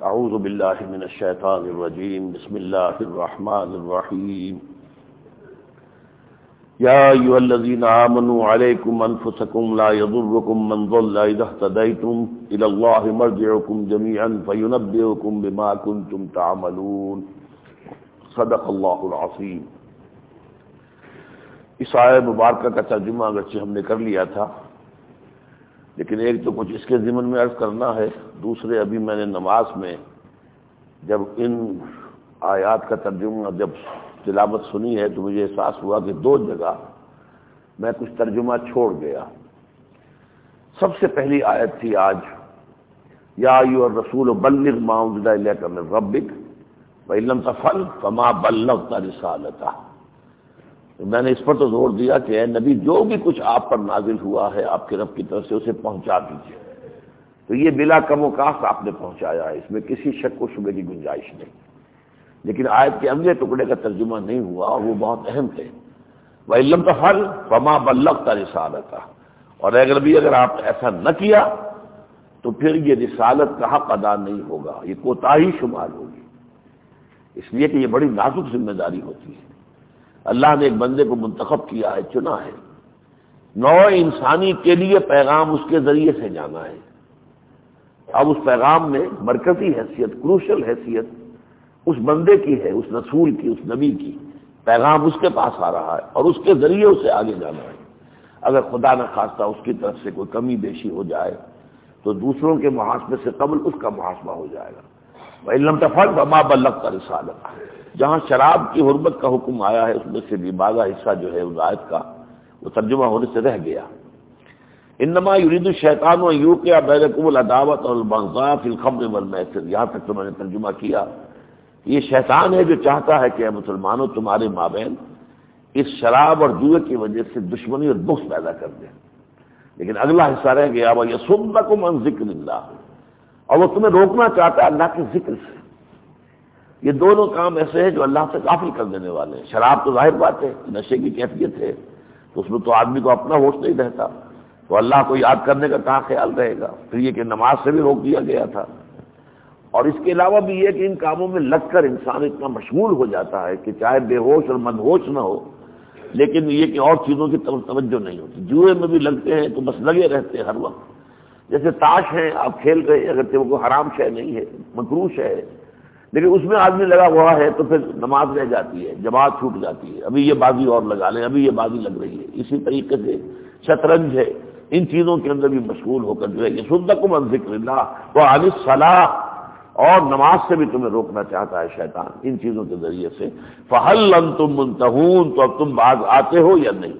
اعوذ باللہ من الشیطان الرجیم بسم اللہ الرحمن الرحیم یا ایھا الذین آمنوا علیکم انفسکم لا یضرکم من ضل اذا اهتدیتم الی اللہ مرجعکم جمیعا فینبئکم بما کنتم تعملون صدق اللہ العظیم۔ اس آیہ مبارکہ کا ترجمہ اگرچہ ہم نے کر لیا تھا، لیکن ایک تو کچھ اس کے ضمن میں عرض کرنا ہے، دوسرے ابھی میں نے نماز میں جب ان آیات کا ترجمہ جب تلاوت سنی ہے تو مجھے احساس ہوا کہ دو جگہ میں کچھ ترجمہ چھوڑ گیا۔ سب سے پہلی آیت تھی آج یا ایھا الرسول بلغ ما انزل الیک من ربک وان لم تفعل فما بلغت رسالتہ۔ میں نے اس پر تو زور دیا کہ اے نبی جو بھی کچھ آپ پر نازل ہوا ہے آپ کے رب کی طرف سے اسے پہنچا دیجیے۔ تو یہ بلا کم و کاست آپ نے پہنچایا ہے، اس میں کسی شک و شبے کی گنجائش نہیں۔ لیکن آیت کے اگلے ٹکڑے کا ترجمہ نہیں ہوا اور وہ بہت اہم ہے، وَإِن لَّمْ تَفْعَلْ فَمَا بَلَّغْتَ رِسَالَتَهُ، اور اگر آپ نے ایسا نہ کیا تو پھر یہ رسالت کا حق ادا نہیں ہوگا، یہ کوتاہی شمار ہوگی۔ اس لیے کہ یہ بڑی نازک ذمہ داری ہوتی ہے۔ اللہ نے ایک بندے کو منتخب کیا ہے، چنا ہے، نوع انسانی کے لیے پیغام اس کے ذریعے سے جانا ہے۔ اب اس پیغام میں مرکزی حیثیت، کروشل حیثیت اس بندے کی ہے، اس رسول کی، اس نبی کی۔ پیغام اس کے پاس آ رہا ہے اور اس کے ذریعے اسے آگے جانا ہے۔ اگر خدا نہ خواستہ اس کی طرف سے کوئی کمی بیشی ہو جائے تو دوسروں کے محاسبے سے قبل اس کا محاسبہ ہو جائے گا۔ وَإِن لَّمْ تَفْعَلْ فَمَا بَلَّغْتَ رِسَالَتَهُ۔ جہاں شراب کی حرمت کا حکم آیا ہے اس میں سے بھی بعض حصہ جو ہے اس آیت کا وہ ترجمہ ہونے سے رہ گیا۔ انما یرید الشیطان ان یوقع بینکم العداوۃ والبغضاء فی الخمر والمیسر، یہاں تک تو میں نے ترجمہ کیا۔ یہ شیطان ہے جو چاہتا ہے کہ اے مسلمانوں تمہارے مابین اس شراب اور جوئے کی وجہ سے دشمنی اور بغض پیدا کر دے۔ لیکن اگلا حصہ رہ گیا وَیَصُدَّکُمْ عَن ذِکْرِ اللَّہ، اور وہ تمہیں روکنا چاہتا ہے اللہ کے ذکر سے۔ یہ دونوں کام ایسے ہیں جو اللہ سے غافل کر دینے والے ہیں۔ شراب تو ظاہر بات ہے، نشے کی کیفیت ہے، تو اس میں تو آدمی کو اپنا ہوش نہیں رہتا، تو اللہ کو یاد کرنے کا کہاں خیال رہے گا۔ پھر یہ کہ نماز سے بھی روک دیا گیا تھا، اور اس کے علاوہ بھی یہ کہ ان کاموں میں لگ کر انسان اتنا مشغول ہو جاتا ہے کہ چاہے بے ہوش اور مدہوش نہ ہو، لیکن یہ کہ اور چیزوں کی طرف توجہ نہیں ہوتی۔ جوئے میں بھی لگتے ہیں تو بس لگے رہتے ہیں ہر وقت۔ جیسے تاش ہے، آپ کھیل رہے ہیں، اگرچہ وہ کوئی حرام شے نہیں ہے، مکروہ شے ہے، لیکن اس میں آدمی لگا ہوا ہے تو پھر نماز رہ جاتی ہے، جماعت چھوٹ جاتی ہے، ابھی یہ بازی اور لگا لیں، ابھی یہ بازی لگ رہی ہے۔ اسی طریقے سے شطرنج ہے، ان چیزوں کے اندر بھی مشغول ہو کر جو ہے یصدکم عن ذکر اللہ وعن الصلاۃ، اور نماز سے بھی تمہیں روکنا چاہتا ہے شیطان ان چیزوں کے ذریعے سے۔ فہل انتم منتہون، تو اب تم باز آتے ہو یا نہیں۔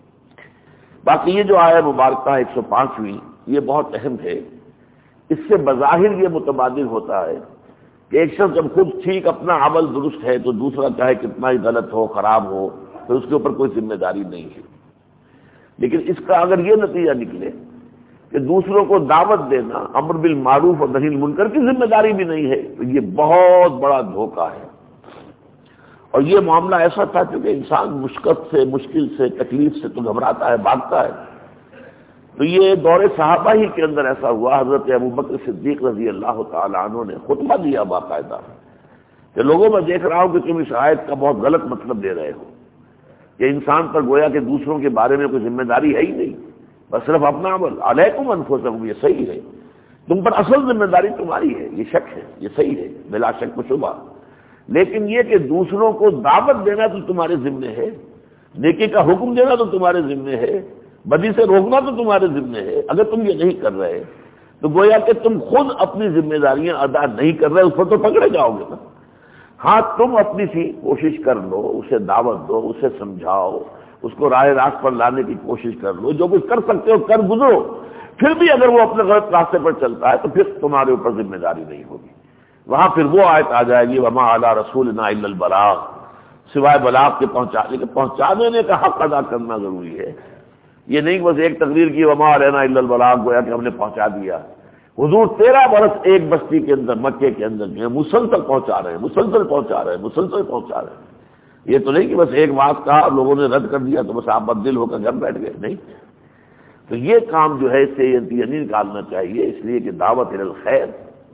باقی یہ جو آیہ مبارکہ 105ویں یہ بہت اہم ہے۔ اس سے بظاہر یہ متبادل ہوتا ہے کہ ایک شخص جب خود ٹھیک اپنا عمل درست ہے تو دوسرا چاہے کتنا ہی غلط ہو، خراب ہو، پھر اس کے اوپر کوئی ذمہ داری نہیں ہے۔ لیکن اس کا اگر یہ نتیجہ نکلے کہ دوسروں کو دعوت دینا، امر بالمعروف اور نہی عن المنکر کی ذمہ داری بھی نہیں ہے، تو یہ بہت بڑا دھوکہ ہے۔ اور یہ معاملہ ایسا تھا کیونکہ انسان مشقت سے، مشکل سے، تکلیف سے تو گھبراتا ہے، بھاگتا ہے۔ تو یہ دور صحابہ ہی کے اندر ایسا ہوا۔ حضرت ابوبکر صدیق رضی اللہ تعالی عنہ نے خطبہ دیا باقاعدہ کہ لوگوں میں دیکھ رہا ہوں کہ تم اس آیت کا بہت غلط مطلب دے رہے ہو، کہ انسان پر گویا کہ دوسروں کے بارے میں کوئی ذمہ داری ہے ہی نہیں، بس صرف اپنا عمل۔ علیکم انفسکم، یہ صحیح ہے، تم پر اصل ذمہ داری تمہاری ہے، یہ شک ہے، یہ صحیح ہے بلا شک و شبہ۔ لیکن یہ کہ دوسروں کو دعوت دینا تو تمہارے ذمہ ہے، نیکی کا حکم دینا تو تمہارے ذمہ ہے، بدی سے روکنا تو تمہارے ذمہ ہے۔ اگر تم یہ نہیں کر رہے تو گویا کہ تم خود اپنی ذمہ داریاں ادا نہیں کر رہے، اس پر تو پکڑے جاؤ گے نا۔ ہاں تم اپنی سی کوشش کر لو، اسے دعوت دو، اسے سمجھاؤ، اس کو راہ راست پر لانے کی کوشش کر لو، جو کچھ کر سکتے ہو کر گزرو۔ پھر بھی اگر وہ اپنے غلط راستے پر چلتا ہے تو پھر تمہارے اوپر ذمہ داری نہیں ہوگی۔ وہاں پھر وہ آیت آ جائے گی وما علی رسولنا الا البلاغ، سوائے بلاغ کے پہنچا دینے کا حق ادا کرنا ضروری ہے۔ یہ نہیں کہ بس ایک تقریر کی وما علینا الا البلاغ، گویا کہ ہم نے پہنچا دیا۔ حضور 13 برس ایک بستی کے اندر، مکے کے اندر جو ہے مسلسل پہنچا رہے ہیں، مسلسل پہنچا رہے ہیں، مسلسل پہنچا رہے ہیں۔ یہ تو نہیں کہ بس ایک بات کہا اور لوگوں نے رد کر دیا تو بس آپ بددل ہو کر گھر بیٹھ گئے، نہیں۔ تو یہ کام جو ہے اس سے یہ نکالنا چاہیے، اس لیے کہ دعوت الی الخیر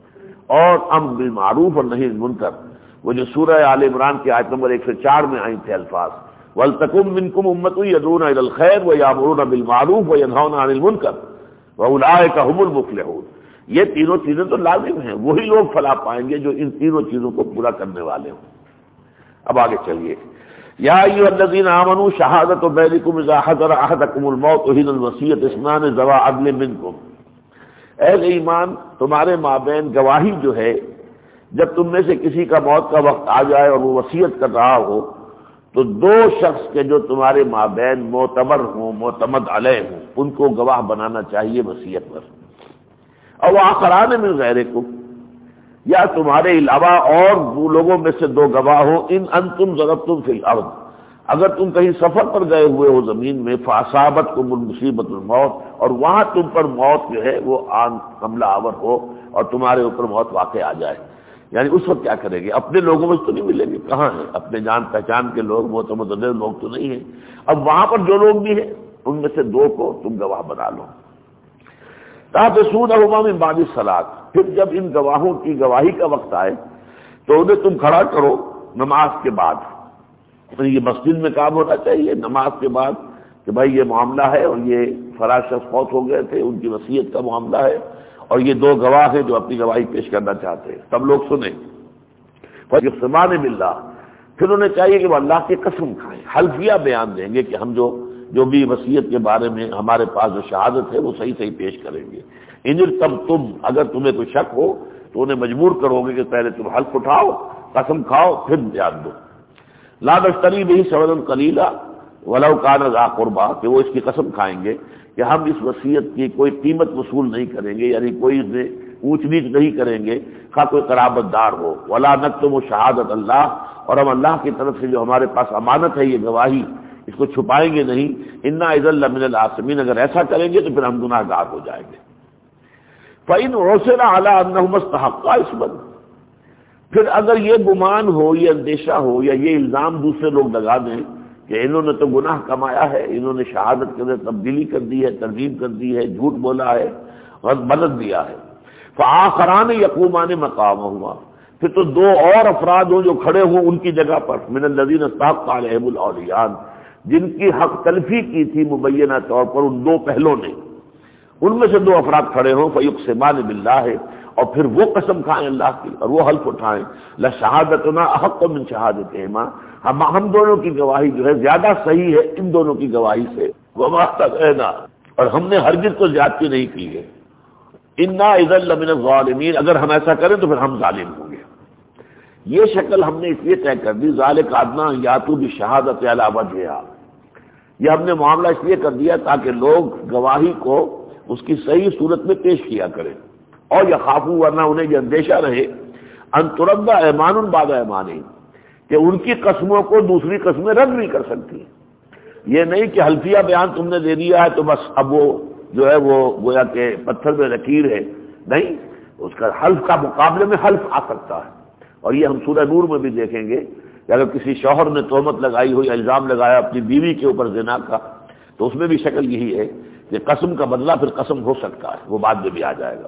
اور امر بالمعروف اور نہی عن المنکر، وہ جو سورہ آل عمران کی آیت نمبر 104 میں آئی تھے الفاظ، وَلْتَكُن مِّنكُمْ أُمَّةٌ يَدْعُونَ إِلَى الْخَيْرِ وَيَأْمُرُونَ بِالْمَعْرُوفِ وَيَنْهَوْنَ عَنِ الْمُنكَرِ وَأُولَٰئِكَ هُمُ الْمُفْلِحُونَ۔ یہ تینوں چیزیں تو لازم ہیں، وہی لوگ فلاح پائیں گے جو ان تینوں چیزوں کو پورا کرنے والے ہوں۔ اب آگے چلیے، یا ایھا الذین آمنوا شہادۃ بینکم اذا حضر احدکم الموت حین الوصیۃ اثنان ذوی عدل منکم، اہل ایمان تمہارے مابین گواہی جو ہے جب تم میں سے کسی کا موت کا وقت آ جائے اور وہ وصیت کر رہا ہو تو دو شخص کے جو تمہارے مابین معتبر ہوں، معتمد علیہ ہوں، ان کو گواہ بنانا چاہیے وصیت پر۔ او آخران من غیرکم، یا تمہارے علاوہ اور وہ لوگوں میں سے دو گواہ ہوں، ان انتم ضربتم فی الارض، اگر تم کہیں سفر پر گئے ہوئے ہو زمین میں، فاصابتکم المصیبۃ الموت، اور وہاں تم پر موت جو ہے وہ آن حملہ آور ہو اور تمہارے اوپر موت واقع آ جائے، یعنی اس وقت کیا کریں گے؟ اپنے لوگوں میں تو نہیں ملیں گے، کہاں ہیں اپنے جان پہچان کے لوگ، معتمد لوگ تو نہیں ہیں۔ اب وہاں پر جو لوگ بھی ہیں ان میں سے دو کو تم گواہ بنا لو۔ تحبسونہما من بعد الصلاۃ، پھر جب ان گواہوں کی گواہی کا وقت آئے تو انہیں تم کھڑا کرو نماز کے بعد۔ یہ مسجد میں کام ہونا چاہیے نماز کے بعد کہ بھائی یہ معاملہ ہے اور یہ فلاں شخص فوت ہو گئے تھے، ان کی وصیت کا معاملہ ہے اور یہ دو گواہ ہیں جو اپنی گواہی پیش کرنا چاہتے ہیں، سب لوگ سنیں۔ فیقسمان باللہ، پھر انہیں چاہیے کہ وہ اللہ کی قسم کھائیں، حلفیہ بیان دیں گے کہ ہم جو بھی وصیت کے بارے میں ہمارے پاس جو شہادت ہے وہ صحیح صحیح پیش کریں گے۔ تب تم، اگر تمہیں کوئی شک ہو تو انہیں مجبور کرو گے کہ پہلے تم حلف اٹھاؤ، قسم کھاؤ، پھر بیان دو۔ لا نشتری بہ ثمنا قلیلا ولو کان ذا قربی، کہ وہ اس کی قسم کھائیں گے کہ ہم اس وصیت کی کوئی قیمت وصول نہیں کریں گے، یعنی کوئی اس میں اونچ نیچ نہیں کریں گے، خواہ کوئی قرابت دار ہو۔ ولا نکتم شہادت اللہ، اور ہم اللہ کی طرف سے جو ہمارے پاس امانت ہے یہ گواہی، اس کو چھپائیں گے نہیں۔ انا اذا لمن العاصمین، اگر ایسا کریں گے تو پھر ہم گناہ گار ہو جائیں گے۔ فإن عُثر علی انہما استحقا اثما، پھر اگر یہ گمان ہو، یہ اندیشہ ہو یا یہ الزام دوسرے لوگ لگا دیں کہ انہوں نے تو گناہ کمایا ہے، انہوں نے شہادت کے اندر تبدیلی کر دی ہے، ترغیب کر دی ہے، جھوٹ بولا ہے اور بدل دیا ہے، فآخران یقومان مقامہما، پھر تو دو اور افراد ہوں جو کھڑے ہوں ان کی جگہ پر، من الذین استحق علیہم الاولیان، جن کی حق تلفی کی تھی مبینہ طور پر ان دو پہلوں نے، ان میں سے دو افراد کھڑے ہوں، فیقسمان باللہ، اور پھر وہ قسم کھائیں اللہ کی اور وہ حلف اٹھائیں، لشہادتنا احق من شہادتہما، ہم دونوں کی گواہی جو ہے زیادہ صحیح ہے ان دونوں کی گواہی سے، وما اعتدینا، اور ہم نے ہرگز کو زیادتی نہیں کی ہے، انا اذا لمن الظالمین، اگر ہم ایسا کریں تو پھر ہم ظالم ہوں گے۔ یہ شکل ہم نے اس لیے طے کر دی، ذالک ادنیٰ ان یاتوا بالشہادۃ علی وجہہا، یہ ہم نے معاملہ اس لیے کر دیا تاکہ لوگ گواہی کو اس کی صحیح صورت میں پیش کیا کریں، اور یخافوا، ورنہ انہیں یہ اندیشہ رہے، ان ترد ایمان بعد ایمانہم، کہ ان کی قسموں کو دوسری قسمیں رد نہیں کر سکتی۔ یہ نہیں کہ حلفیہ بیان تم نے دے دیا ہے تو بس اب وہ جو ہے وہ گویا کہ پتھر میں لکیر ہے، نہیں، اس کا حلف کا مقابلے میں حلف آ سکتا ہے، اور یہ ہم سورہ نور میں بھی دیکھیں گے کہ اگر کسی شوہر نے تہمت لگائی ہو یا الزام لگایا اپنی بیوی کے اوپر زنا کا، تو اس میں بھی شکل یہی ہے کہ قسم کا بدلہ پھر قسم ہو سکتا ہے، وہ بعد میں بھی آ جائے گا۔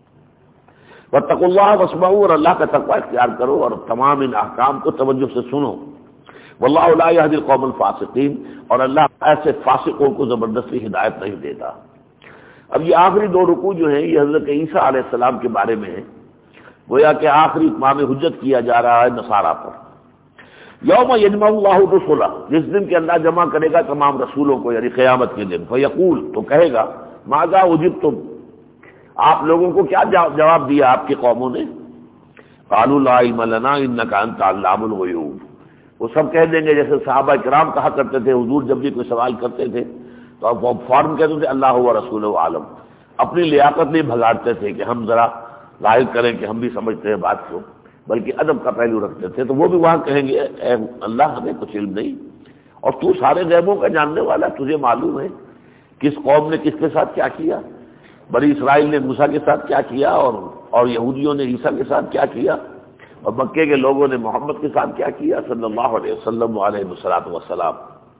واتقوا اللہ واسمعوا، اور اللہ کا تقوی اختیار کرو اور تمام ان احکام کو توجہ سے سنو۔ واللہ لا یہدی القوم الفاسقین، اور اللہ ایسے فاسقوں کو زبردستی ہدایت نہیں دیتا۔ اب یہ آخری دو رکوع جو ہیں یہ حضرت عیسیٰ علیہ السلام کے بارے میں ہے، گویا کہ آخری اتمام حجت کیا جا رہا ہے نصارہ پر۔ یوم یجمع اللہ الرسل، جس دن کہ اللہ جمع کرے گا تمام رسولوں کو، یعنی قیامت کے دن، فیقول، تو کہے گا، ماذا اجبتم، آپ لوگوں کو کیا جواب دیا آپ کی قوموں نے؟ قالوا لا علم لنا انک انت علام الغیوب، وہ سب کہہ دیں گے جیسے صحابہ کرام کہا کرتے تھے، حضور جب بھی کوئی سوال کرتے تھے تو اب فوراً کہتے تھے اللہ و رسولہ عالم، اپنی لیاقت نہیں بھگاڑتے تھے کہ ہم ذرا ظاہر کریں کہ ہم بھی سمجھتے ہیں بات کو، بلکہ ادب کا پہلو رکھتے تھے، تو وہ بھی وہاں کہیں گے اے اللہ ہمیں کچھ علم نہیں، اور تو سارے غیبوں کا جاننے والا، تجھے معلوم ہے کس قوم نے کس کے ساتھ کیا کیا، بنی اسرائیل نے موسیٰ کے ساتھ کیا کیا، اور یہودیوں نے عیسیٰ کے ساتھ کیا کیا، اور مکے کے لوگوں نے محمد کے ساتھ کیا کیا صلی اللہ علیہ وسلم علیہ الصلوۃ والسلام۔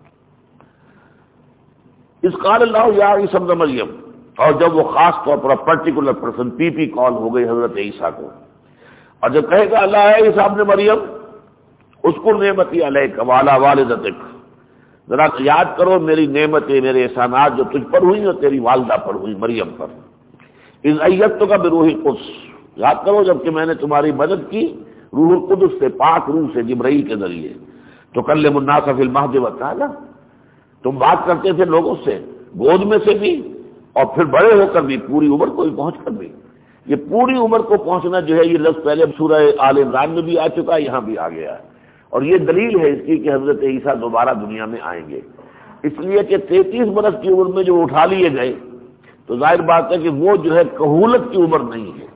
اس قال اللہ یا عیسی ابن مریم، اور جب وہ خاص طور پر پرٹیکولر پرسن پی کال ہو گئی حضرت عیسیٰ کو، اور جب کہے گا اللہ ہے عیسیٰ ابن مریم اذکر نعمتی علیک وعلی والدتک، ذرا یاد کرو میری نعمتیں، میرے احسانات جو تجھ پر ہوئی اور تیری والدہ پر ہوئی مریم پر، اذ ایدتک بروح القدس، یاد کرو جب کہ میں نے تمہاری مدد کی روح القدس سے، پاک روح سے، جبرائیل کے ذریعے، تکلم الناس فی المہد وکہلا، تم بات کرتے تھے لوگوں سے گود میں سے بھی اور پھر بڑے ہو کر بھی، پوری عمر کو بھی پہنچ کر بھی۔ یہ پوری عمر کو پہنچنا جو ہے یہ لفظ پہلے سورہ آل عمران میں بھی آ چکا ہے، یہاں بھی آ گیا ہے، اور یہ دلیل ہے اس کی کہ حضرت عیسیٰ دوبارہ دنیا میں آئیں گے، اس لیے کہ 33 برس کی عمر میں جو اٹھا لیے گئے تو ظاہر بات ہے کہ وہ جو ہے کہولت کی عمر نہیں ہے۔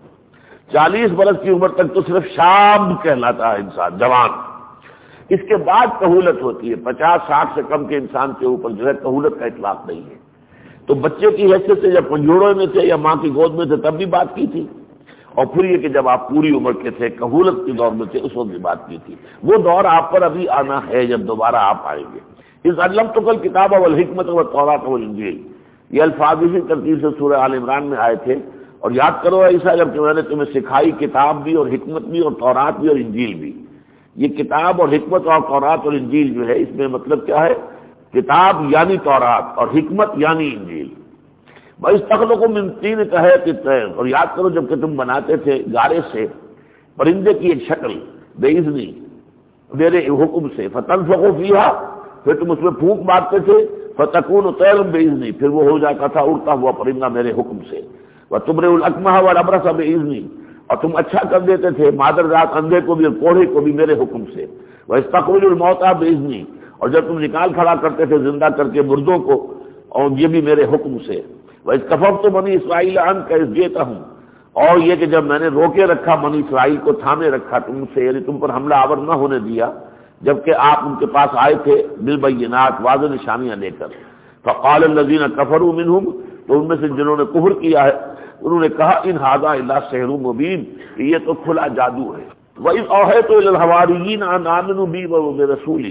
40 برس کی عمر تک تو صرف شاب کہلاتا ہے انسان، جوان، اس کے بعد کہولت ہوتی ہے۔ 50-60 سے کم کے انسان کے اوپر جو ہے کہولت کا اطلاق نہیں ہے۔ تو بچے کی حیثیت سے جب پنجوڑوں میں تھے یا ماں کی گود میں تھے تب بھی بات کی تھی، اور پھر یہ کہ جب آپ پوری عمر کے تھے، کہولت کے دور میں تھے، اس وقت بھی بات کی تھی۔ وہ دور آپ پر ابھی آنا ہے جب دوبارہ آپ آئیں گے۔ اس علمتک الکتاب والحکمت والتوراۃ والانجیل، یہ الفاظ اسی ترتیب سے سورہ آل عمران میں آئے تھے، اور یاد کرو عیسیٰ جب کہ میں نے تمہیں سکھائی کتاب بھی اور حکمت بھی اور تورات بھی اور انجیل بھی۔ یہ کتاب اور حکمت اور تورات اور انجیل جو ہے اس میں مطلب کیا ہے؟ کتاب یعنی تورات اور حکمت یعنی انجیل۔ بھائی تخلق من طین کہیۃ الطیر، اور یاد کرو جب کہ تم بناتے تھے گارے سے پرندے کی ایک شکل باذنی، میرے حکم سے، فتنفخ فیہا، پھر تم اس میں پھونک مارتے تھے، فتکون طیرا باذنی، پھر وہ ہو جاتا تھا اڑتا ہوا پرندہ میرے حکم سے، وتبرئ الاکمہ والابرص باذنی، اور تم اچھا کر دیتے تھے مادر ذات اندھے کو بھی اور کوڑھے کو بھی میرے حکم سے، واستخرج الموتى باذنی، اور جب تم نکال کھڑا کرتے تھے زندہ کر کے مردوں کو، اور یہ بھی میرے حکم سے، وَإِذْ كَفَفْتُ بَنِي إِسْرَائِيلَ عَنْكَ إِذْ جِئْتَهُمْ، اور یہ کہ جب میں نے روکے رکھا بنی اسرائیل کو، تھامے رکھا تم سے، یعنی تم پر حملہ آور نہ ہونے دیا جبکہ آپ ان کے پاس آئے تھے بالبینات، واضح نشانیاں لے کر، فقال الذين كفروا منهم، تو ان میں سے جنہوں نے کفر کیا ہے انہوں نے کہا ان ھذا الا سحر مبین، یہ تو کھلا جادو ہے۔ وَإِذْ أَوْحَيْتُ إِلَى الْحَوَارِيِّينَ أَنْ آمِنُوا بِي وَبِرَسُولِي،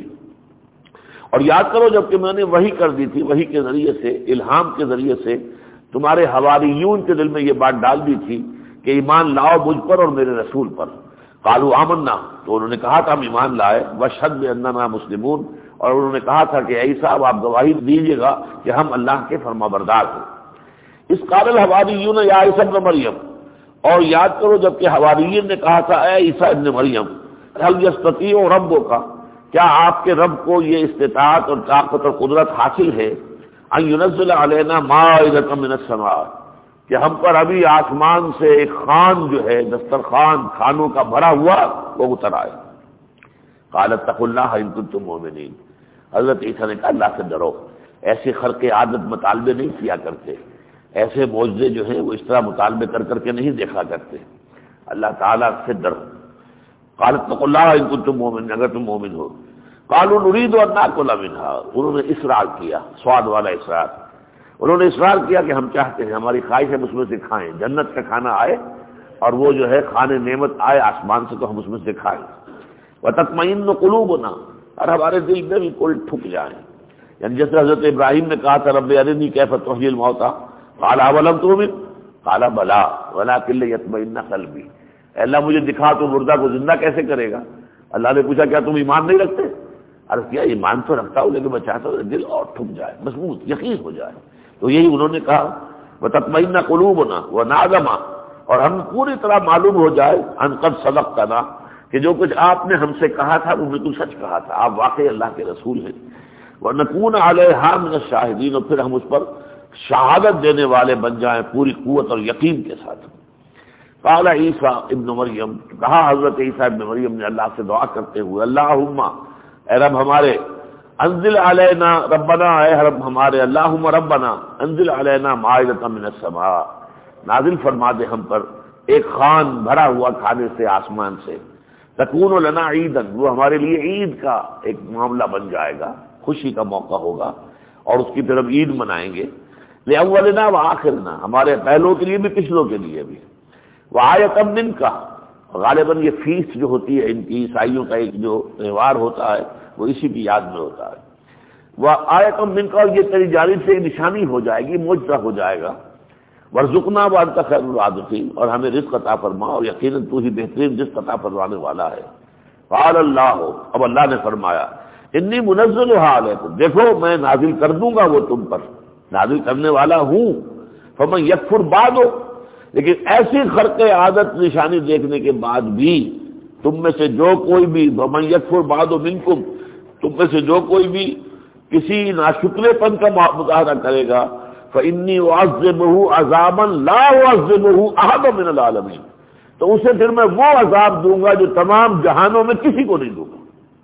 اور یاد کرو جب کہ میں نے وحی کر دی تھی، وحی کے ذریعے سے، الہام کے ذریعے سے تمہارے حواریون کے دل میں یہ بات ڈال دی تھی کہ ایمان لاؤ مجھ پر اور میرے رسول پر۔ قالوا آمنا، تو انہوں نے کہا تھا ہم ایمان لائے، واشہد باننا مسلمون، اور انہوں نے کہا تھا کہ عیسیٰ اب آپ گواہی دیجیے گا کہ ہم اللہ کے فرما بردار ہیں۔ اس قال الحواریون یا عیسی ابن مریم، اور یاد کرو جب کہ حواریین نے کہا تھا اے عیسیٰ ابن مریم، هل یستطیع ربک، کیا آپ کے رب کو یہ استطاعت اور طاقت اور قدرت حاصل ہے ان ينزل علینا مائدۃ من السماء، کہ ہم پر ابھی آسمان سے ایک خوان جو ہے، دسترخوان کھانوں کا بھرا ہوا وہ اتر آئے۔ قال اتقوا اللہ ان کنتم مؤمنین، حضرت عیسیٰ نے کہا اللہ سے ڈرو، ایسے خرق عادت مطالبے نہیں کیا کرتے، ایسے معجزے جو ہیں وہ اس طرح مطالبے کر کر کے نہیں دیکھا کرتے، اللہ تعالیٰ سے ڈرو۔ قال اتقوا اللہ ان کنتم مؤمنین، اگر تم مومن ہو۔ قالوا نريد ان ناكل منها، انہوں نے اصرار کیا، سواد والا اصرار، انہوں نے اصرار کیا کہ ہم چاہتے ہیں، ہماری خواہش ہے اس میں سے کھائیں، جنت کا کھانا آئے اور وہ جو ہے کھانے نعمت آئے آسمان سے تو ہم اس میں سے کھائیں۔ وتطمئن قلوبنا، اور ہمارے دل میں بالکل ٹھک جائیں، یعنی جیسے حضرت ابراہیم نے کہا تھا رب ارنی کیف تحیی الموتى قال اولم تؤمن قال بلی ولکن لیطمئن قلبی، اے اللہ مجھے دکھا تو مردہ کو زندہ کیسے کرے گا۔ اللہ نے پوچھا کیا تم ایمان نہیں رکھتے؟ عرض کیا ایمان تو رکھتا ہوں لیکن میں چاہتا ہوں دل اور ٹھک جائے، مضبوط یقین ہو جائے۔ تو یہی انہوں نے کہا وتطمئن قلوبنا ونعلم، اور ہم پوری طرح معلوم ہو جائے ان قد صدقتنا، کہ جو کچھ آپ نے ہم سے کہا تھا وہ بالکل سچ کہا تھا، آپ واقعی اللہ کے رسول ہیں۔ ونکون علیہا من الشاہدین، اور پھر ہم اس پر شہادت دینے والے بن جائیں پوری قوت اور یقین کے ساتھ۔ قال عیسیٰ ابن مریم، کہا حضرت عیسیٰ ابن مریم نے اللہ سے دعا کرتے ہوئے اللہم، اے رب ہمارے، انزل علینا ربنا، اے رب ہمارے، اللہم ربنا انزل علینا مائدۃ من السماء، نازل فرما دے ہم پر ایک خوان بھرا ہوا کھانے سے آسمان سے، تکون لنا عیدا، وہ ہمارے لیے عید کا ایک معاملہ بن جائے گا، خوشی کا موقع ہوگا اور اس کی طرف عید منائیں گے، لأولنا وآخرنا، ہمارے پہلوں کے لیے بھی پچھلوں کے لیے بھی، وآیۃ منک، غالباً یہ فیسٹ جو ہوتی ہے ان کی عیسائیوں کا ایک جو تہوار ہوتا ہے وہ اسی کی یاد میں ہوتا ہے، وآیۃ منک، اور یہ تیری جانب سے نشانی ہو جائے گی، معجزہ ہو جائے گا، ورزقنا وانت خیر الرازقین، اور ہمیں رزق عطا فرما، اور یقیناً تو ہی بہترین رزق عطا فرمانے والا ہے۔ قال اللہ، اب اللہ نے فرمایا انی منزلها علیکم، دیکھو میں نازل کر دوں گا وہ تم پر، نازل کرنے والا ہوں۔ فمن یکفر بعد، لیکن ایسی خرق عادت نشانی دیکھنے کے بعد بھی تم میں سے جو کوئی بھی، فمن یکفر بعد منکم، تم میں سے جو کوئی بھی کسی ناشکرے پن کا مظاہرہ کرے گا، فإنی أعذبه عذابا لا أعذبه أحدا من العالمین، تو اسے پھر میں وہ عذاب دوں گا جو تمام جہانوں میں کسی کو نہیں دوں گا۔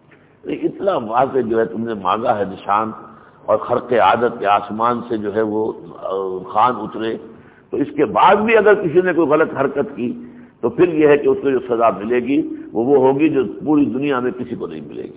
اتنا واضح جو ہے تم نے مانگا ہے نشان، اور خرق عادت کے آسمان سے جو ہے وہ خان اترے، تو اس کے بعد بھی اگر کسی نے کوئی غلط حرکت کی تو پھر یہ ہے کہ اس کو جو سزا ملے گی وہ ہوگی جو پوری دنیا میں کسی کو نہیں ملے گی۔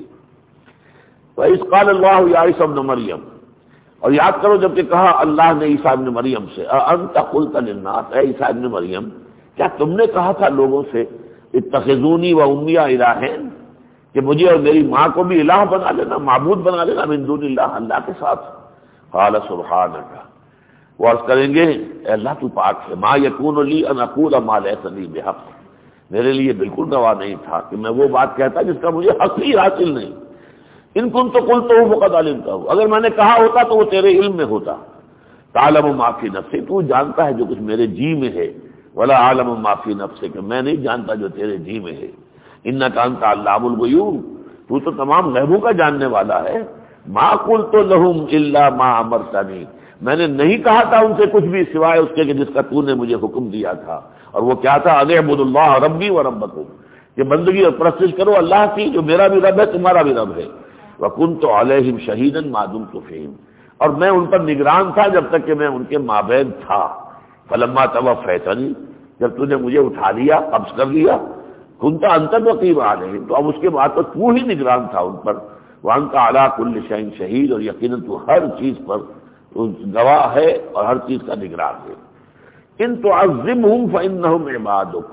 وَإِذْ قَالَ اللَّهُ يَا عِيسَى ابْنَ مَرْيَمَ، اور یاد کرو جب کہ کہا اللہ نے عیسیٰ ابن مریم سے، أَأَنْتَ قُلْتَ لِلنَّاسِ، اے عیسیٰ ابن مریم کیا تم نے کہا تھا لوگوں سے اتخذونی وأمی الہین، کہ مجھے اور میری ماں کو بھی الہ بنا لینا، معبود بنا لینا، من دون اللہ، اللہ کے ساتھ۔ قال سبحانک، وہ عرض کریں گے اے اللہ تو پاک ہے، ما یکون لی ان اقول ما لیس لی بحق، میرے لیے بالکل گواہ نہیں تھا کہ میں وہ بات کہتا جس کا مجھے حق ہی حاصل نہیں۔ ان کنت قلتہ فقد علمتہ، اگر میں نے کہا ہوتا تو وہ تیرے علم میں ہوتا۔ تعلم ما فی نفسی، تو جانتا ہے جو کچھ میرے جی میں ہے، ولا عالم ما فی نفسک، میں نہیں جانتا جو تیرے جی میں ہے۔ انک انت علام الغیوب، تو تو تمام غیبوں کا جاننے والا ہے۔ ما قلت لهم الا ما امرتنی، میں نے نہیں کہا تھا ان سے کچھ بھی سوائے اس کے کہ جس کا تو نے مجھے حکم دیا تھا، اور وہ کیا تھا؟ ان اعبدوا اللہ ربی و ربکم، کہ بندگی اور پرستش کرو اللہ کی جو میرا بھی رب ہے تمہارا بھی رب ہے۔ وکنت علیہم شہیدا ما دمت فیہم، اور میں ان پر نگران تھا جب تک کہ میں ان کے مابین تھا۔ فلما توفیتنی، جب تو نے مجھے اٹھا لیا، قبض کر لیا، کنت انت الرقیب علیہم، تو اب اس کے بعد تو ہی نگران تھا ان پر۔ وانت علی کل شیء شہید، اور یقیناً تو ہر چیز پر گواہ ہے اور ہر چیز کا نگران ہے۔ ان تعذبہم فانہم عبادک،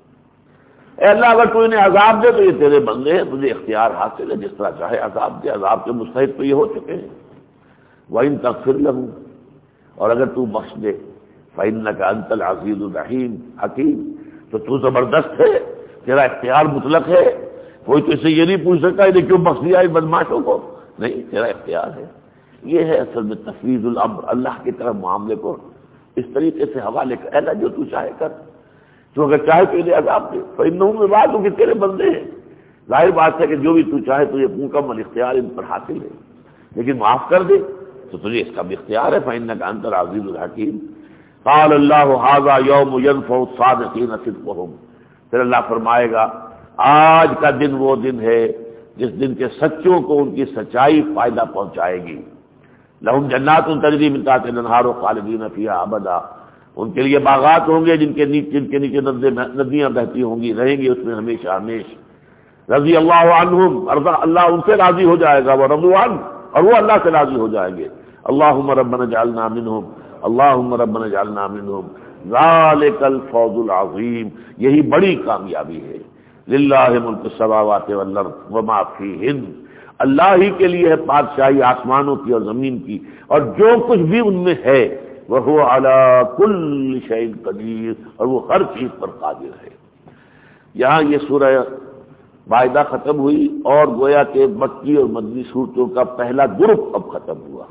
اے اللہ اگر تو انہیں عذاب دے تو یہ تیرے بندے ہیں، تجھے اختیار حاصل ہے، جس طرح چاہے عذاب دے، عذاب کے مستحق تو یہ ہو چکے ہیں۔ وَإِن تغفر لهم، اور اگر تو بخش دے، فإنک انت العزیز الرحیم حکیم، تو زبردست ہے، تیرا اختیار مطلق ہے، کوئی تو اسے یہ نہیں پوچھ سکتا انہیں کیوں بخش دیا اس بدماشوں کو، نہیں، تیرا اختیار ہے۔ یہ ہے اصل میں تفویض الامر، اللہ کی طرف معاملے کو اس طریقے سے حوالے کر، اللہ جو تو چاہے کر، تو اگر چاہے تو انہیں عذاب دے، فإنہم عبادک، کہ تیرے بندے ہیں، ظاہر بات ہے کہ جو بھی تو چاہے تو یہ مکمل اختیار ان پر حاصل ہے، لیکن معاف کر دے تو تجھے اس کا بھی اختیار ہے۔ فإنک انت العزیز الحکیم۔ قال اللہ ھذا یوم ینفع الصادقین صدقہم، پھر اللہ فرمائے گا آج کا دن وہ دن ہے جس دن کے سچوں کو ان کی سچائی فائدہ پہنچائے گی۔ لہم جنات تجری من تحتہا الانہار خالدین فیہا ابدا، ان کے لیے باغات ہوں گے جن کے نیچے ندیاں بہتی ہوں گی، رہیں گے اس میں ہمیشہ ہمیش۔ رضی اللہ عنہم، اللہ ان سے راضی ہو جائے گا، ورضوا عنہ، اور وہ اللہ سے راضی ہو جائیں گے۔ اللہم ربنا اجعلنا منہم، اللہم ربنا اجعلنا منہم، ذالک الفوز العظیم، یہی بڑی کامیابی ہے۔ للہ ملک السماوات والارض وما فیہن، اللہ ہی کے لیے ہے بادشاہی آسمانوں کی اور زمین کی، اور جو کچھ بھی ان میں ہے، وہو علی کل شیء قدیر، اور وہ ہر چیز پر قادر ہے۔ یہاں یہ سورہ مائدہ ختم ہوئی، اور گویا کہ مکی اور مدنی صورتوں کا پہلا گروپ اب ختم ہوا۔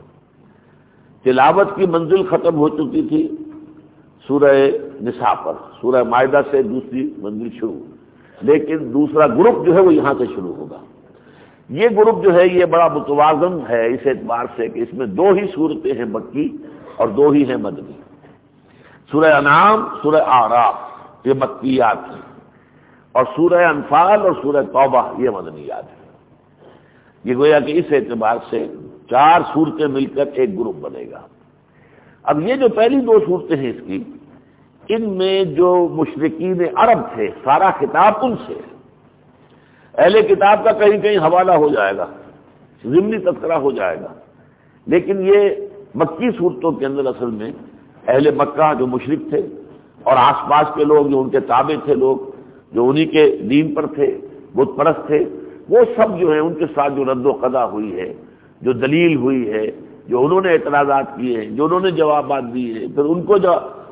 تلاوت کی منزل ختم ہو چکی تھی سورہ نساء پر، سورہ مائدہ سے دوسری منزل شروع، لیکن دوسرا گروپ جو ہے وہ یہاں سے شروع ہوگا۔ یہ گروپ جو ہے یہ بڑا متوازن ہے اس اعتبار سے کہ اس میں دو ہی صورتیں ہیں مکی اور دو ہی ہیں مدنی۔ سورہ انعام، سورہ اعراف یہ مکیات ہیں، اور سورہ انفال اور سورہ توبہ یہ مدنیات ہیں۔ یہ گویا کہ اس اعتبار سے چار صورتیں مل کر ایک گروپ بنے گا۔ اب یہ جو پہلی دو صورتیں ہیں اس کی، ان میں جو مشرکین عرب تھے سارا خطاب ان سے، اہل کتاب کا کہیں کہیں حوالہ ہو جائے گا، ضمنی تذکرہ ہو جائے گا، لیکن یہ مکی صورتوں کے اندر اصل میں اہل مکہ جو مشرک تھے اور آس پاس کے لوگ جو ان کے تابع تھے، لوگ جو انہی کے دین پر تھے، بت پرست تھے، وہ سب جو ہیں ان کے ساتھ جو رد و قضا ہوئی ہے، جو دلیل ہوئی ہے، جو انہوں نے اعتراضات کیے ہیں، جو انہوں نے جوابات دیے ہیں، پھر ان کو جو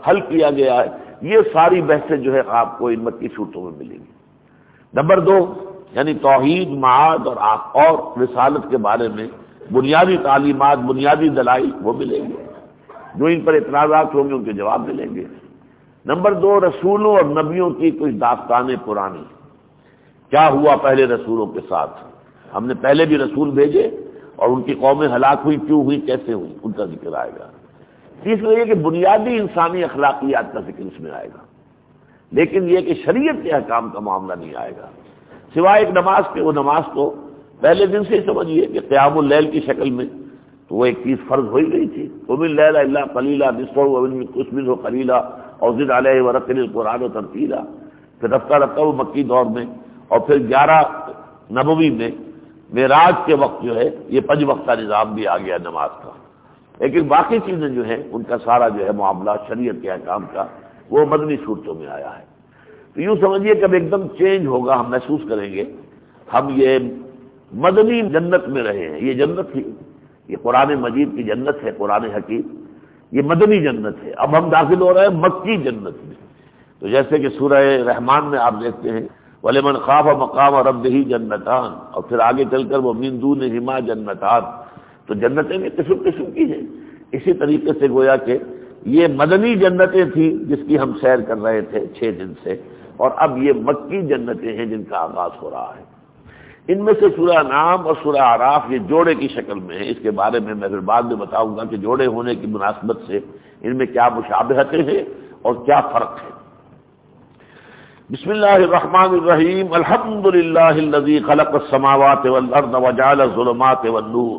حل کیا گیا ہے، یہ ساری بحثیں جو ہے آپ کو ان مکی صورتوں میں ملیں گی۔ نمبر 2 یعنی توحید، معاد اور رسالت کے بارے میں بنیادی تعلیمات، بنیادی دلائل وہ ملیں گے، جو ان پر اعتراضات ہوں گے ان کے جواب ملیں گے۔ نمبر 2 رسولوں اور نبیوں کی کچھ داستانیں پرانی، کیا ہوا پہلے رسولوں کے ساتھ، ہم نے پہلے بھی رسول بھیجے اور ان کی قومیں ہلاک ہوئی، کیوں ہوئی، کیسے ہوئی، ان کا ذکر آئے گا۔ تیسرا یہ کہ بنیادی انسانی اخلاقیات کا ذکر اس میں آئے گا، لیکن یہ کہ شریعت کے احکام کا معاملہ نہیں آئے گا، سوائے ایک نماز کے۔ وہ نماز تو پہلے دن سے ہی سمجھیے کہ قیام اللیل کی شکل میں تو وہ ایک چیز فرض ہو ہی گئی تھی، قم اللیل الا قلیلا نصفہ وانقص منہ قلیلا اور زد علیہ ورتل القرآن ترتیلا۔ پھر رفتہ رفتہ وہ مکی دور میں، اور پھر 11 نبوی میں معراج کے وقت جو ہے یہ 5 وقتہ نظام بھی آ گیا نماز کا، لیکن باقی چیزیں جو ہیں ان کا سارا جو ہے معاملہ شریعت کے احکام کا وہ مدنی صورتوں میں آیا ہے۔ تو یوں سمجھیے کہ اب ایک دم چینج ہوگا، ہم محسوس کریں گے ہم یہ مدنی جنت میں رہے ہیں، یہ جنت تھی، یہ قرآن مجید کی جنت ہے، قرآن حکیم یہ مدنی جنت ہے، اب ہم داخل ہو رہے ہیں مکی جنت میں۔ تو جیسے کہ سورہ رحمان میں آپ دیکھتے ہیں وَلِمَنْ خَافَ مَقَامَ رَبِّهِ جَنَّتَانِ، اور پھر آگے چل کر وہ مِن دُونِهِمَا جَنَّتَانِ، تو جنتیں میں قسم قسم کی ہیں۔ اسی طریقے سے گویا کہ یہ مدنی جنتیں تھیں جس کی ہم سیر کر رہے تھے 6 دن سے، اور اب یہ مکی جنتیں ہیں جن کا آغاز ہو رہا ہے۔ ان میں سے سورہ انعام اور سورہ اعراف یہ جوڑے کی شکل میں ہے، اس کے بارے میں میں پھر بعد میں بتاؤں گا کہ جوڑے ہونے کی مناسبت سے ان میں کیا مشابہتیں ہیں اور کیا فرق ہے۔ بسم اللہ الرحمن الرحیم، الحمد للہ الذی خلق السماوات والارض وجعل الظلمات والنور۔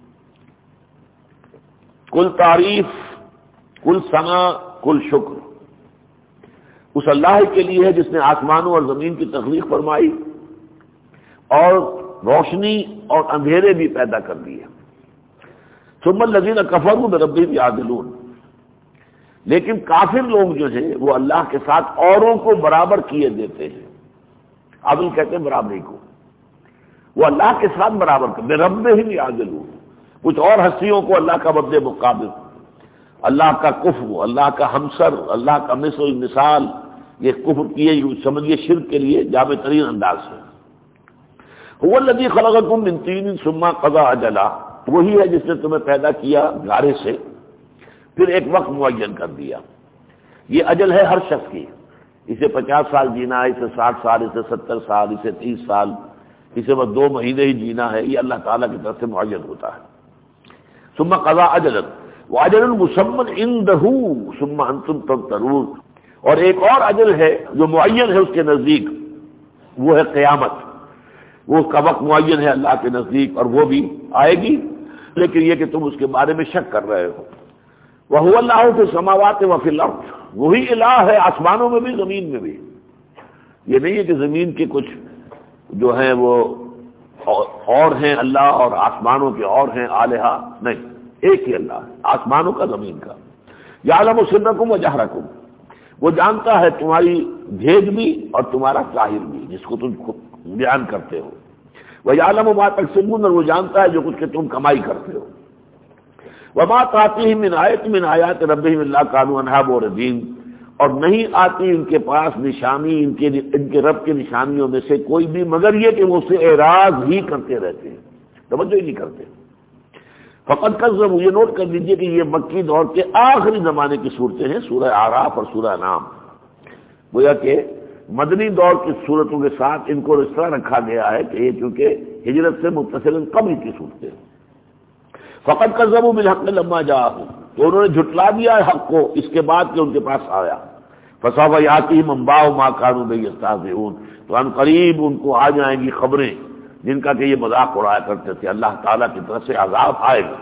کل تعریف، کل ثنا، کل شکر اس اللہ کے لیے ہے جس نے آسمانوں اور زمین کی تخلیق فرمائی اور روشنی اور اندھیرے بھی پیدا کر دیے۔ ثم الذین کفروا بربہم یعدلون، لیکن کافر لوگ جو ہیں وہ اللہ کے ساتھ اوروں کو برابر کیے دیتے ہیں، عدل کہتے ہیں برابری کو، وہ اللہ کے ساتھ برابر کر بربہم یعدلون، کچھ اور ہستیوں کو اللہ کا مد مقابل، اللہ کا کفر، اللہ کا ہمسر، اللہ کا مثل مثال، یہ کفر کیے سمجھیے شرک کے لیے جامع ترین انداز ہے۔ هو الذی خلقکم من طین ثم قضى اجلا، وہی ہے جس نے تمہیں پیدا کیا گارے سے پھر ایک وقت معین کر دیا۔ یہ اجل ہے ہر شخص کی، اسے 50 سال جینا ہے، اسے 60 سال، اسے 70 سال، اسے 30 سال، اسے بس 2 مہینے ہی جینا ہے، یہ اللہ تعالیٰ کی طرف سے معین ہوتا ہے۔ ثم قضى اجلا واجل مسمى عنده ثم انتم تمترون، اور ایک اور اجل ہے جو معین ہے اس کے نزدیک، وہ ہے قیامت، وہ اس کا وقت معین ہے اللہ کے نزدیک اور وہ بھی آئے گی، لیکن یہ کہ تم اس کے بارے میں شک کر رہے ہو۔ وَهُوَ اللَّهُ فِي السَّمَاوَاتِ وَفِي الْأَرْضِ، وہی الہ ہے آسمانوں میں بھی زمین میں بھی۔ یہ نہیں ہے کہ زمین کے کچھ جو ہیں وہ اور ہیں اللہ اور آسمانوں کے اور ہیں الہہ، نہیں، ایک ہی اللہ ہے، آسمانوں کا زمین کا۔ یعلم سرکم وجہرکم، وہ جانتا ہے تمہاری بھید بھی اور تمہارا ظاہر بھی جس کو تم بیان کرتے ہو۔ وَيَعْلَمُ مَا تَكْسِبُونَ، اور وہ جانتا ہے جو کچھ کہ تم کمائی کرتے ہو۔ وَمَا تَأْتِيهِم مِّنْ آیَةٍ مِّنْ آیَاتِ رَبِّهِمْ إِلَّا كَانُوا عَنْهَا مُعْرِضِينَ، اور نہیں آتی ان کے پاس نشانی ان کے رب کی نشانیوں میں سے کوئی بھی مگر یہ کہ وہ اسے اعراض ہی کرتے رہتے ہیں، توجہ ہی نہیں کرتے۔ فقط کذبوا، یہ نوٹ کر لیجئے کہ یہ مکی دور کے آخری زمانے کی صورتیں ہیں، سورہ اعراف اور سورہ انعام، گویا کہ مدنی دور کی صورتوں کے ساتھ ان کو اس طرح رکھا گیا ہے کہ یہ چونکہ ہجرت سے متصل قبل کی صورتیں ہیں۔ فقط کذبوا بالحق لما جاءهم، تو انہوں نے جھٹلا دیا ہے حق کو اس کے بعد کہ ان کے پاس آیا۔ فسوف یاتیہم انباء ما كانوا به یستهزئون، تو ان قریب ان کو آ جائیں گی خبریں جن کا کہ یہ مذاق اڑایا کرتے تھے، اللہ تعالیٰ کی طرف سے عذاب آئے گا۔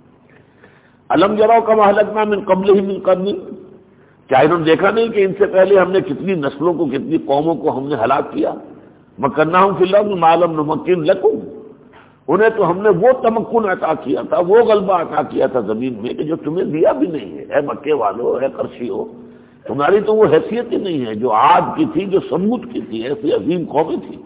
الم یروا کما اہلکنا من قبلہم من قرن، کیا انہوں نے دیکھا نہیں کہ ان سے پہلے ہم نے کتنی نسلوں کو، کتنی قوموں کو ہم نے ہلاک کیا۔ مکناہم فی الارض ما لم نمکن لکم، انہیں تو ہم نے وہ تمکن عطا کیا تھا، وہ غلبہ عطا کیا تھا زمین میں کہ جو تمہیں دیا بھی نہیں ہے، اے مکے والو، اے قرشی ہو، تمہاری تو وہ حیثیت ہی نہیں ہے جو عاد کی تھی، جو سمود کی تھی، ایسی عظیم قومیں تھی۔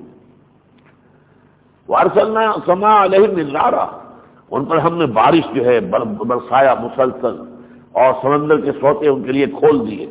وارسلنا السماء علیہم مدرارا، ان پر ہم نے بارش جو ہے برسایا مسلسل، اور سمندر کے سوتے ان کے لیے کھول دیے.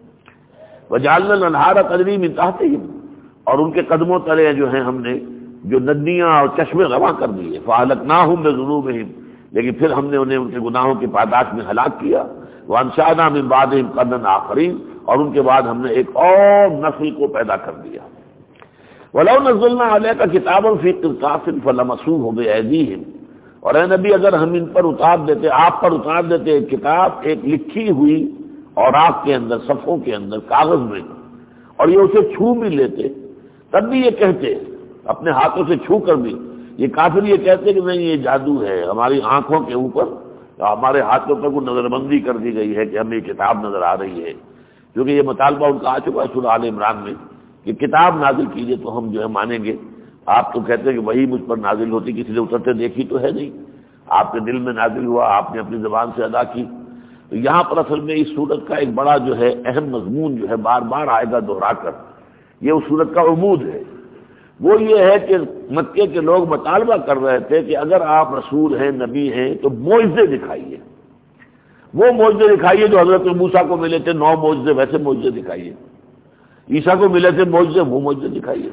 وجعلنا الانہار تجری من تحتہم، اور ان کے قدموں تلے جو ہیں ہم نے جو ندیاں اور چشمے رواں کر دیے. فاہلکناہم بذنوبہم، لیکن پھر ہم نے انہیں ان کے گناہوں کی پاداش میں ہلاک کیا. وانشأنا من بعدہم قرنا آخرین، اور ان کے بعد ہم نے ایک اور نسل کو پیدا کر دیا. وَلَوْ نَزَّلْنَا عَلَيْكَ كِتَابًا فِي قِرْطَاسٍ فَلَمَسُوهُ بِأَيْدِيهِمْ، اور اے نبی اگر ہم ان پر اتار دیتے، آپ پر اتار دیتے ایک کتاب، ایک لکھی ہوئی اوراق کے اندر، صفحوں کے اندر، کاغذ میں، اور یہ اسے چھو بھی لیتے، تب بھی یہ کہتے اپنے ہاتھوں سے چھو کر بھی، یہ کافر یہ کہتے کہ نہیں یہ جادو ہے، ہماری آنکھوں کے اوپر ہمارے ہاتھوں پر کوئی نظر بندی کر دی گئی ہے کہ ہمیں یہ کتاب نظر آ رہی ہے. کیونکہ یہ مطالبہ ان کا آ چکا ہے سورہ آل عمران میں کہ کتاب نازل کیجیے تو ہم جو ہے مانیں گے. آپ تو کہتے ہیں کہ وہی مجھ پر نازل ہوتی، کسی نے اترتے دیکھی تو ہے نہیں، آپ کے دل میں نازل ہوا، آپ نے اپنی زبان سے ادا کی. تو یہاں پر اصل میں اس صورت کا ایک بڑا جو ہے اہم مضمون جو ہے بار بار آئے گا دوہرا کر، یہ اس صورت کا عمود ہے. وہ یہ ہے کہ مکے کے لوگ مطالبہ کر رہے تھے کہ اگر آپ رسول ہیں، نبی ہیں، تو معجزے دکھائیے. وہ معجزے دکھائیے جو حضرت موسیٰ کو ملے تھے، 9 معجزے، ویسے معجزے دکھائیے. عیسیٰ کو ملے تھے معجزے، وہ معجزے دکھائیے.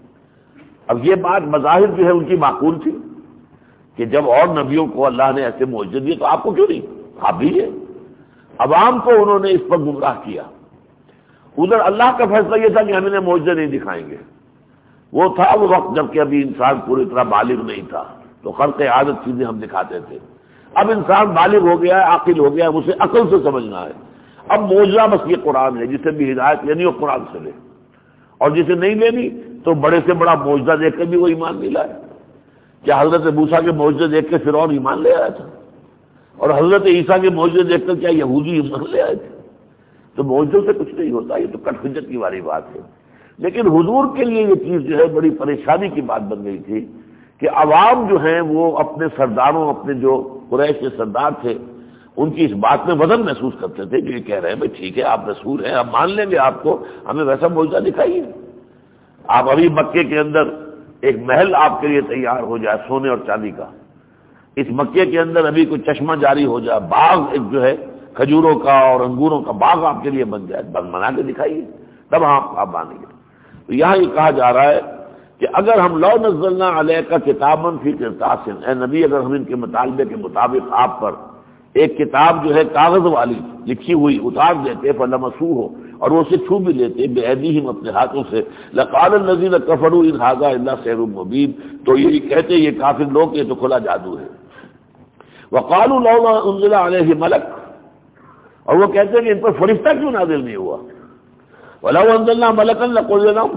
اب یہ بات بظاہر جو ہے ان کی معقول تھی کہ جب اور نبیوں کو اللہ نے ایسے معجزے دیے تو آپ کو کیوں نہیں، آپ بھی ہے. عوام کو انہوں نے اس پر گمراہ کیا. ادھر اللہ کا فیصلہ یہ تھا کہ ہم انہیں معجزے نہیں دکھائیں گے. وہ تھا وہ وقت جب کہ ابھی انسان پوری طرح بالغ نہیں تھا، تو خرق عادت چیزیں ہم دکھاتے تھے. اب انسان بالغ ہو گیا ہے، عاقل ہو گیا ہے، اسے عقل سے سمجھنا ہے. اب معجزہ بس یہ قرآن ہے، جسے بھی ہدایت لینی وہ قرآن سے لے، اور جسے نہیں لینی تو بڑے سے بڑا معجزہ دیکھ کر بھی وہ ایمان نہیں لائے. کیا حضرت موسیٰ کے معجزے دیکھ کے فرعون ایمان لے آیا تھا؟ اور حضرت عیسیٰ کے معجزے دیکھ کر کیا یہودی ایمان لے آئے تھے؟ تو معجزوں سے کچھ نہیں ہوتا، یہ تو کٹ حجت کی والی بات ہے. لیکن حضور کے لیے یہ چیز جو ہے بڑی پریشانی کی بات بن گئی تھی کہ عوام جو ہیں وہ اپنے سرداروں، اپنے جو قریش کے سردار تھے، ان کی اس بات میں وزن محسوس کرتے تھے کہ یہ کہہ رہے ہیں بھائی ٹھیک ہے آپ رسول ہیں، آپ مان لیں گے آپ کو، ہمیں ویسا معجزہ دکھائیے. آپ ابھی مکے کے اندر ایک محل آپ کے لیے تیار ہو جائے سونے اور چاندی کا، اس مکے کے اندر ابھی کوئی چشمہ جاری ہو جائے، باغ ایک جو ہے کھجوروں کا اور انگوروں کا باغ آپ کے لیے بن جائے، بنا کے دکھائیے، تب آپ مانیں گے. تو یہاں یہ کہا جا رہا ہے کہ اگر ہم لو نزلنا علیک کتابا فی قرطاس، اے نبی اگر ہم ان کے مطالبے کے مطابق آپ پر ایک کتاب جو ہے کاغذ والی لکھی ہوئی اتار دیتے، فلمسوہ، اور وہ اسے چھو بھی لیتے، بأیدیہم اپنے ہاتھوں سے، لقال الذین کفروا ان ھذا الا سحر مبین، تو یہ کہتے یہ کافر لوگ یہ تو کھلا جادو ہے. وقالوا لولا انزل علیہ ملک، اور وہ کہتے ہیں کہ ان پر فرشتہ کیوں نازل نہیں ہوا. وَلَوْ أَنزَلْنَا مَلَكًا لَقُضِيَ الْأَمْرُ،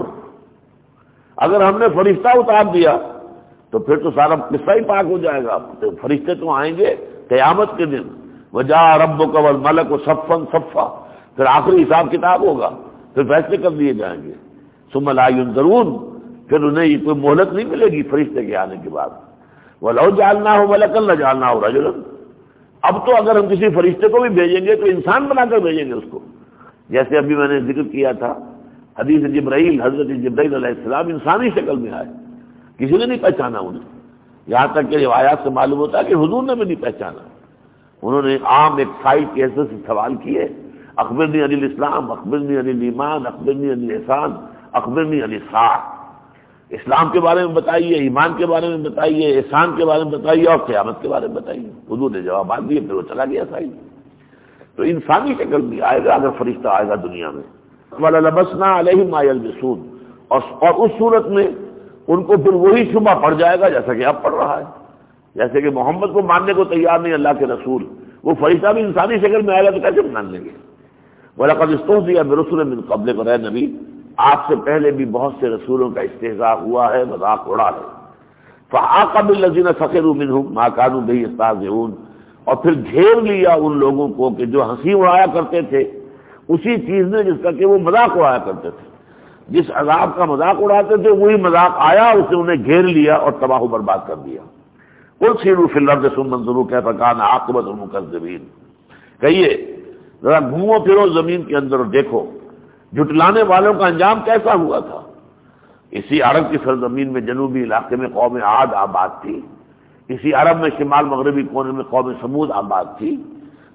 اگر ہم نے فرشتہ اتار دیا تو پھر تو سارا قصہ ہی پاک ہو جائے گا. تو فرشتے تو آئیں گے قیامت کے دن، وَجَاءَ رَبُّكَ وَالْمَلَكُ صَفًّا صَفًّا، پھر آخری حساب کتاب ہوگا، پھر فیصلے کر دیے جائیں گے. ثُمَّ لَا يُنظَرُونَ، پھر انہیں یہ کوئی مہلت نہیں ملے گی فرشتے کے آنے کے بعد. وَلَوْ جَعَلْنَاهُ مَلَكًا لَجَعَلْنَاهُ رَجُلًا، اب تو اگر ہم کسی فرشتے کو بھی بھیجیں گے تو انسان بنا کر بھیجیں گے اس کو. جیسے ابھی میں نے ذکر کیا تھا حدیث جبرائیل، حضرت جبرائیل علیہ السلام انسانی شکل میں آئے، کسی نے نہیں پہچانا انہیں، یہاں تک کہ روایات سے معلوم ہوتا ہے کہ حضور نے بھی نہیں پہچانا. انہوں نے عام ایک سائٹ کے حیثیت سے سوال کیے، اخبرنی عن الاسلام، اخبرنی عن الایمان، اخبرنی عن الاحسان، اخبرنی عن الساعہ، اسلام کے بارے میں بتائیے، ایمان کے بارے میں بتائیے، احسان کے بارے میں بتائیے، اور قیامت کے بارے میں بتائیے. حضور نے جوابات دیے، پھر وہ چلا گیا سائٹ. تو انسانی شکل بھی آئے گا اگر فرشتہ آئے گا دنیا میں. وَلَلَبَسْنَا عَلَيْهِمْ مَا يَلْبِسُونَ، اور اس صورت میں ان کو پھر وہی شبہ پڑ جائے گا جیسا کہ اب پڑ رہا ہے. جیسے کہ محمد کو ماننے کو تیار نہیں اللہ کے رسول، وہ فرشتہ بھی انسانی شکل میں آئے گا تو کیسے مان لیں گے. وَلَقَدِ اسْتُهْزِئَ بِرُسُلٍ مِّن قَبْلِكَ، اے نبی آپ سے پہلے بھی بہت سے رسولوں کا استہزاء ہوا ہے، مذاق اڑا ہے. فَحَاقَ بِالَّذِينَ سَخِرُوا مِنْهُم مَّا كَانُوا بِهِ يَسْتَهْزِئُونَ، اور پھر گھیر لیا ان لوگوں کو کہ جو ہنسی اڑایا کرتے تھے اسی چیز نے جس کا کہ وہ مذاق اڑایا کرتے تھے. جس عذاب کا مذاق اڑاتے تھے وہی مذاق آیا، اسے انہیں گھیر لیا اور تباہ و برباد کر دیا. قُلْ سِیرُوا فِی الْأَرْضِ ثُمَّ انظُرُوا کیف کان عاقبۃ المکذبین، کہیے ذرا گھومو پھرو زمین کے اندر اور دیکھو جھٹلانے والوں کا انجام کیسا ہوا تھا. اسی عرب کی سرزمین میں جنوبی علاقے میں قوم عاد آباد تھی، اسی عرب میں شمال مغربی کونے میں قوم سمود آباد تھی.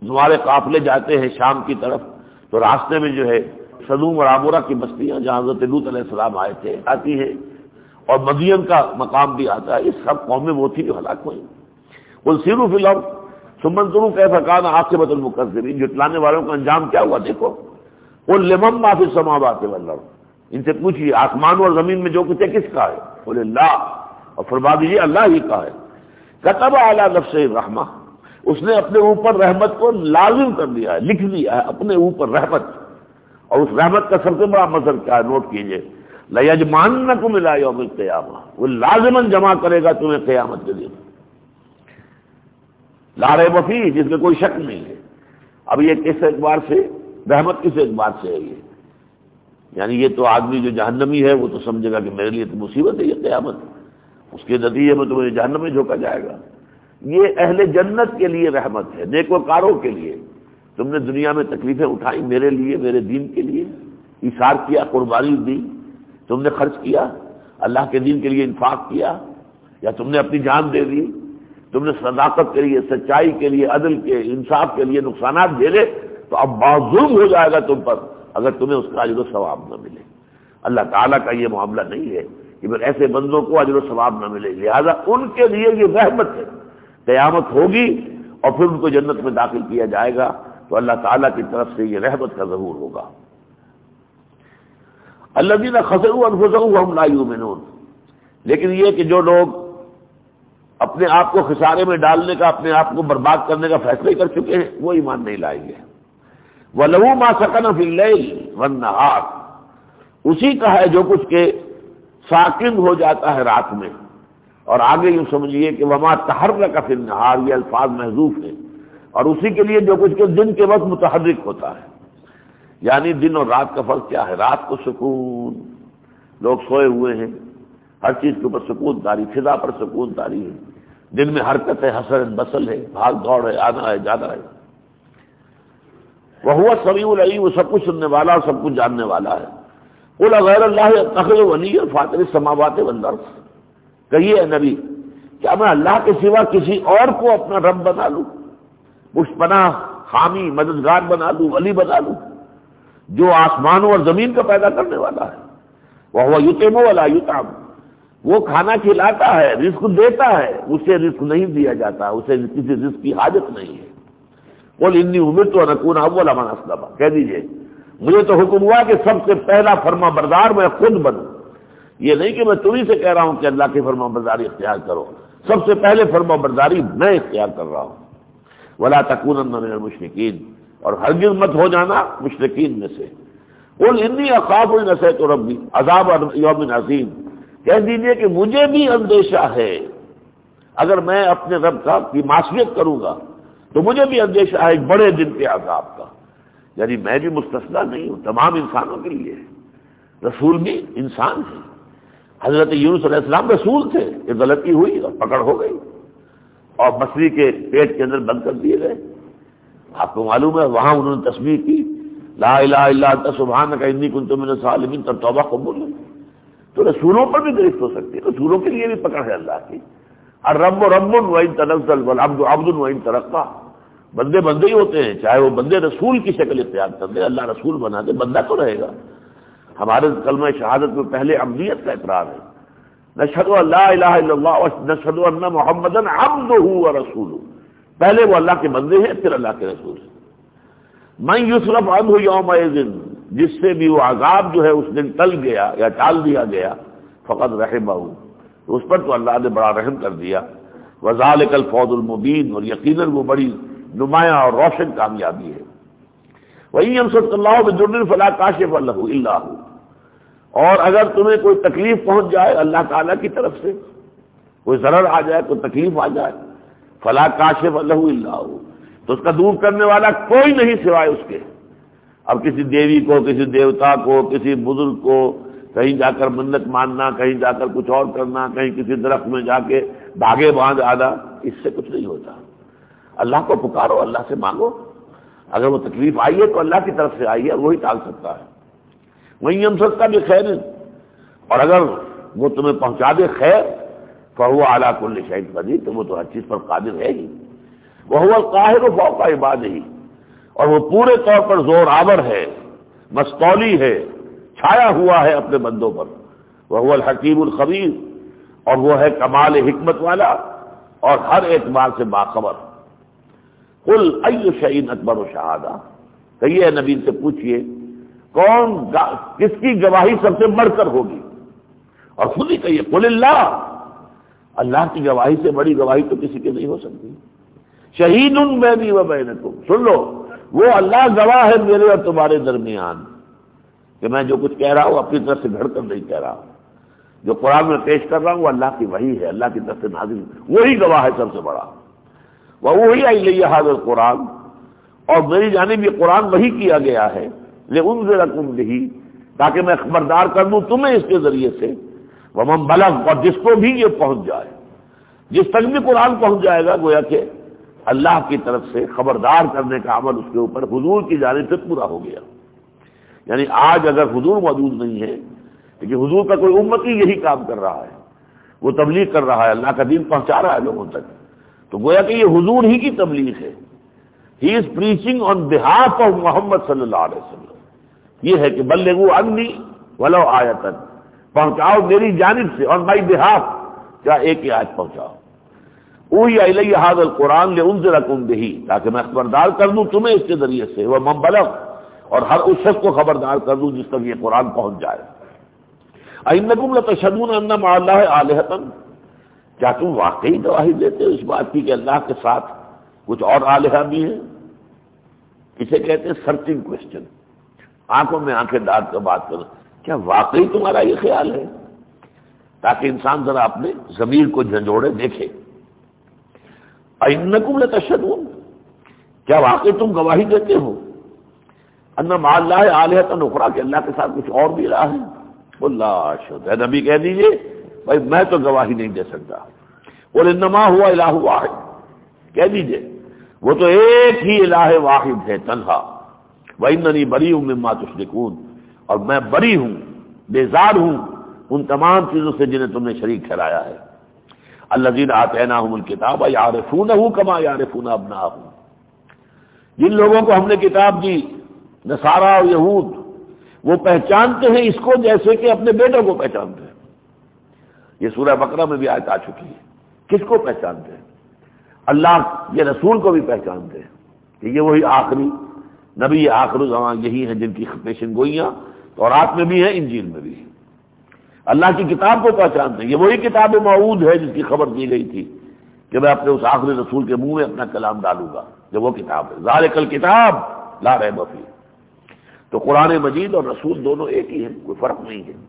ہمارے قافلے جاتے ہیں شام کی طرف تو راستے میں جو ہے سدوم اور عمورہ کی بستیاں جہاں حضرت لوط علیہ السلام آئے تھے آتی ہیں، اور مدین کا مقام بھی آتا ہے. یہ سب قومیں وہ تھی جو ہلاک ہوئی. قل سیروا فی الارض ثم انظروا کیف کان عاقبۃ المکذبین. جھٹلانے والوں کا انجام کیا ہوا دیکھو. قل لمن ما فی السماوات والارض. ان سے پوچھیے آسمان اور زمین میں جو کچھ ہے کس کا ہے؟ قل اللہ. اور فرما دیجیے اللہ ہی کا ہے. کتب علی نفسہ الرحمہ. اس نے اپنے اوپر رحمت کو لازم کر دیا ہے، لکھ دیا ہے اپنے اوپر رحمت. اور اس رحمت کا سب سے بڑا مظہر کیا ہے؟ نوٹ کیجئے، لَيَجْمَعَنَّكُمْ إِلَىٰ يَوْمِ الْقِيَامَةِ. وہ لازماً جمع کرے گا تمہیں قیامت کے دن. لا ریب فیہ، جس میں کوئی شک نہیں ہے. اب یہ کس اعتبار سے رحمت کس اعتبار سے ہے؟ یہ یعنی یہ تو آدمی جو جہنمی ہے وہ تو سمجھے گا کہ میرے لیے تو مصیبت ہے یہ قیامت، اس کے نتیجے میں تو مجھے جہنم میں جھونکا جائے گا. یہ اہل جنت کے لیے رحمت ہے، نیکوکاروں کے لیے. تم نے دنیا میں تکلیفیں اٹھائیں میرے لیے، میرے دین کے لیے، ایثار کیا، قربانی دی، تم نے خرچ کیا، اللہ کے دین کے لیے انفاق کیا، یا تم نے اپنی جان دے دی، تم نے صداقت کے لیے، سچائی کے لیے، عدل کے، انصاف کے لیے نقصانات جھیلے، تو اب بہت ظلم ہو جائے گا تم پر اگر تمہیں اس کا اجر و ثواب نہ ملے. اللہ تعالیٰ کا یہ معاملہ نہیں ہے کہ پھر ایسے بندوں کو اجر و ثواب نہ ملے. لہذا ان کے لیے یہ رحمت ہے. قیامت ہوگی اور پھر ان کو جنت میں داخل کیا جائے گا تو اللہ تعالیٰ کی طرف سے یہ رحمت کا ظہور ہوگا. الذین خسروا انفسهم وهم لا یؤمنون. لیکن یہ کہ جو لوگ اپنے آپ کو خسارے میں ڈالنے کا، اپنے آپ کو برباد کرنے کا فیصلہ کر چکے ہیں، وہ ایمان نہیں لائیں گے. وَلَهُ مَا سَكَنَ فِي اللَّيْلِ وَالنَّهَارِ. اسی کا ہے جو کچھ کہ ساکن ہو جاتا ہے رات میں. اور آگے یوں سمجھیے کہ وَمَا تَحَرَّكَ فِي النَّهَارِ، یہ الفاظ محذوف ہیں. اور اسی کے لیے جو کچھ کہ دن کے وقت متحرک ہوتا ہے. یعنی دن اور رات کا فرق کیا ہے؟ رات کو سکون، لوگ سوئے ہوئے ہیں، ہر چیز کے اوپر سکون تاری، فضا پر سکون تاری ہے. دن میں حرکت ہے، حسر بسل ہے، بھاگ دوڑ ہے، آنا ہے، جانا ہے. وَهُوَ السَّمِيعُ الْعَلِيمُ. وہ سب کچھ سننے والا اور سب کچھ جاننے والا ہے. قُلْ غَيْرَ اللَّهِ أَتَّخِذُ وَلِيًّا فَاطِرِ السَّمَاوَاتِ وَالْأَرْضِ. کہیے اے نبی، کیا میں اللہ کے سوا کسی اور کو اپنا رب بنا لوں، پشت پناہ، حامی، مددگار بنا لوں، ولی بنا لوں، جو آسمانوں اور زمین کا پیدا کرنے والا ہے. وَهُوَ يُطْعِمُ وَلَا يُطْعَمُ. وہ کھانا کھلاتا ہے، رزق دیتا ہے، اسے رزق نہیں دیا جاتا، اسے کسی رزق کی حاجت نہیں ہے. قُلْ إِنِّي أُمِرْتُ أَنْ أَكُونَ أَوَّلَ مَنْ أَسْلَمَ. کہہ دیجئے مجھے تو حکم ہوا کہ سب سے پہلا فرما بردار میں خود بنوں. یہ نہیں کہ میں تمہیں سے کہہ رہا ہوں کہ اللہ کی فرما برداری اختیار کرو، سب سے پہلے فرما برداری میں اختیار کر رہا ہوں. وَلَا تَكُونَنَّ مِنَ الْمُشْرِكِينَ. اور ہرگز مت ہو جانا مشرکین میں سے. قُلْ إِنِّي أَخَافُ إِنْ عَصَيْتُ رَبِّي عَذَابَ يَوْمٍ عَظِيمٍ. کہہ دیجئے کہ مجھے بھی اندیشہ ہے اگر میں اپنے رب کی معصیت کروں گا تو مجھے بھی اندیشہ ہے ایک بڑے دن کے عذاب کا. یعنی میں بھی مستثنیٰ نہیں ہوں، تمام انسانوں کے لیے. رسول بھی انسان ہے. حضرت یونس علیہ السلام رسول تھے، یہ غلطی ہوئی اور پکڑ ہو گئی اور مچھلی کے پیٹ کے اندر بند کر دیے گئے. آپ کو معلوم ہے وہاں انہوں نے تسبیح کی، لا الہ الا انت سبحانک انی کنت من الظالمین، تب توبہ قبول ہوئی. تو رسولوں پر بھی گرفت ہو سکتی ہے، رسولوں کے لیے بھی پکڑ ہے اللہ کی. الرب رب وان تنزل والعبد عبد وان ترقى. بندے بندے ہی ہوتے ہیں، چاہے وہ بندے رسول کی شکل اختیار کر دے، اللہ رسول بنا دے، بندہ تو رہے گا. ہمارے کلمہ شہادت میں پہلے عبدیت کا اقرار ہے، نشہد ان لا الہ الا اللہ ونشہد ان محمدا عبدہ ورسولہ. پہلے وہ اللہ کے بندے ہیں، پھر اللہ کے رسول ہیں. من یصرف عنہ یومئذ، جس سے بھی وہ عذاب جو ہے اس دن ٹل گیا یا ٹال دیا گیا، فقد رحمہ، تو اس پر تو اللہ نے بڑا رحم کر دیا. وذالک الفوز المبین، اور یقیناً وہ بڑی نمایاں اور روشن کامیابی ہے. وَإِن يَمْسَسْكَ اللَّهُ بِضُرٍّ فَلَا كَاشِفَ لَهُ إِلَّا هُوَ. اور اگر تمہیں کوئی تکلیف پہنچ جائے اللہ تعالیٰ کی طرف سے، کوئی ضرر آ جائے، کوئی تکلیف آ جائے، فَلَا كَاشِفَ لَهُ إِلَّا هُوَ، تو اس کا دور کرنے والا کوئی نہیں سوائے اس کے. اب کسی دیوی کو، کسی دیوتا کو، کسی بزرگ کو کہیں جا کر منت ماننا، کہیں جا کر کچھ اور کرنا، کہیں کسی درخت میں جا کے دھاگے باندھ آنا، اس سے کچھ نہیں ہوتا. اللہ کو پکارو، اللہ سے مانگو. اگر وہ تکلیف آئی ہے تو اللہ کی طرف سے آئی ہے، وہی ٹال سکتا ہے. وہیں ہم سب کا بھی خیر ہے، اور اگر وہ تمہیں پہنچا دے خیر، فهو على كل شيء قدير، تو وہ تو ہر چیز پر قادر ہے ہی. وهو القاهر فوق عباده، اور وہ پورے طور پر زور آور ہے، مستولی ہے، چھایا ہوا ہے اپنے بندوں پر، وہو الحکیم الخبیر، اور وہ ہے کمال حکمت والا اور ہر اعتبار سے باخبر۔ قل ای شیء اکبر شہادہ، کہیے نبی سے پوچھئے کس کی گواہی سب سے بڑھ کر ہوگی، اور خود ہی کہیے قل اللہ، اللہ کی گواہی سے بڑی گواہی تو کسی کی نہیں ہو سکتی۔ شہید بینی و بینکم، سن لو وہ اللہ گواہ ہے میرے اور تمہارے درمیان کہ میں جو کچھ کہہ رہا ہوں اپنی طرف سے گھڑ کر نہیں کہہ رہا ہوں، جو قرآن میں پیش کر رہا ہوں وہ اللہ کی وحی ہے، اللہ کی طرف سے نازل، وہی گواہ ہے سب سے بڑا۔ وَأُوحِیَ إِلَیَّ هَذَا الْقُرْآنُ، اور میری جانب یہ قرآن وحی کیا گیا ہے، لِأُنذِرَکُم بِہ، تاکہ میں خبردار کر دوں تمہیں اس کے ذریعے سے، وَمَن بَلَغَ، اور جس کو بھی یہ پہنچ جائے، جس تک بھی قرآن پہنچ جائے گا گویا کہ اللہ کی طرف سے خبردار کرنے کا عمل اس کے اوپر حضور کی جانب سے پورا ہو گیا۔ یعنی آج اگر حضور موجود نہیں ہے، لیکن حضور کا کوئی امتی یہی کام کر رہا ہے، وہ تبلیغ کر رہا ہے، اللہ کا دین پہنچا رہا ہے لوگوں تک، تو گویا کہ یہ حضور ہی کی تبلیغ ہے۔ ہی از پریچنگ آن بہاف آف محمد صلی اللہ علیہ وسلم، یہ ہے کہ بلغوا عنی ولو آیۃ، پہنچاؤ میری جانب سے، آن مائی بہاف، کیا ایک ہی آیت پہنچاؤ۔ اوحی الی ھذا القرآن لانذرکم بہ، تاکہ میں خبردار کر دوں تمہیں اس کے ذریعے سے، ومن بلغ، اور ہر اس شخص کو خبردار کر دوں جس تک یہ قرآن پہنچ جائے۔ اَإِنَّکُمْ لَتَشْهَدُونَ أَنَّ مَعَ اللَّهِ آلِهَةً، کیا تم واقعی گواہی دیتے ہو اس بات کی کہ اللہ کے ساتھ کچھ اور آلہہ بھی ہیں؟ اسے کہتے ہیں سرچنگ کوشچن، آنکھوں میں آنکھیں ڈال کر بات کرو، کیا واقعی تمہارا یہ خیال ہے؟ تاکہ انسان ذرا اپنے ضمیر کو جھنجھوڑے دیکھے۔ اَإِنَّکُمْ لَتَشْهَدُونَ، کیا واقعی تم گواہی دیتے ہو ان مع اللہ آلہۃ اخری، کہ اللہ کے ساتھ کچھ اور بھی رہا ہے؟ اللہ اشہد، اے نبی کہہ دیجئے بھائی میں تو گواہی نہیں دے سکتا، قل انما هو الہ واحد، کہہ دیجئے وہ تو ایک ہی الہ واحد ہے تنہا، واننی بریء مما تشرکون، اور میں بری ہوں، بیزار ہوں ان تمام چیزوں سے جنہیں تم نے شریک ٹھہرایا ہے۔ الذین آتیناہم الکتاب یعرفونہ کما یعرفون ابناءہم، جن لوگوں کو ہم نے کتاب دی، نصارہ اور یہود، وہ پہچانتے ہیں اس کو جیسے کہ اپنے بیٹوں کو پہچانتے ہیں۔ یہ سورہ بقرہ میں بھی آیت آ چکی ہے، کس کو پہچانتے ہیں؟ اللہ یہ رسول کو بھی پہچانتے ہیں کہ یہ وہی آخری نبی، آخر زمان یہی ہیں جن کی پیشن گوئیاں تورات میں بھی ہیں، انجیل میں بھی ہیں۔ اللہ کی کتاب کو پہچانتے ہیں، یہ وہی کتاب موعود ہے جس کی خبر دی گئی تھی کہ میں اپنے اس آخری رسول کے منہ میں اپنا کلام ڈالوں گا، جو وہ کتاب ہے، ذالک الکتاب لا ریب فیہ۔ تو قرآن مجید اور رسول دونوں ایک ہی ہیں، کوئی فرق نہیں ہے۔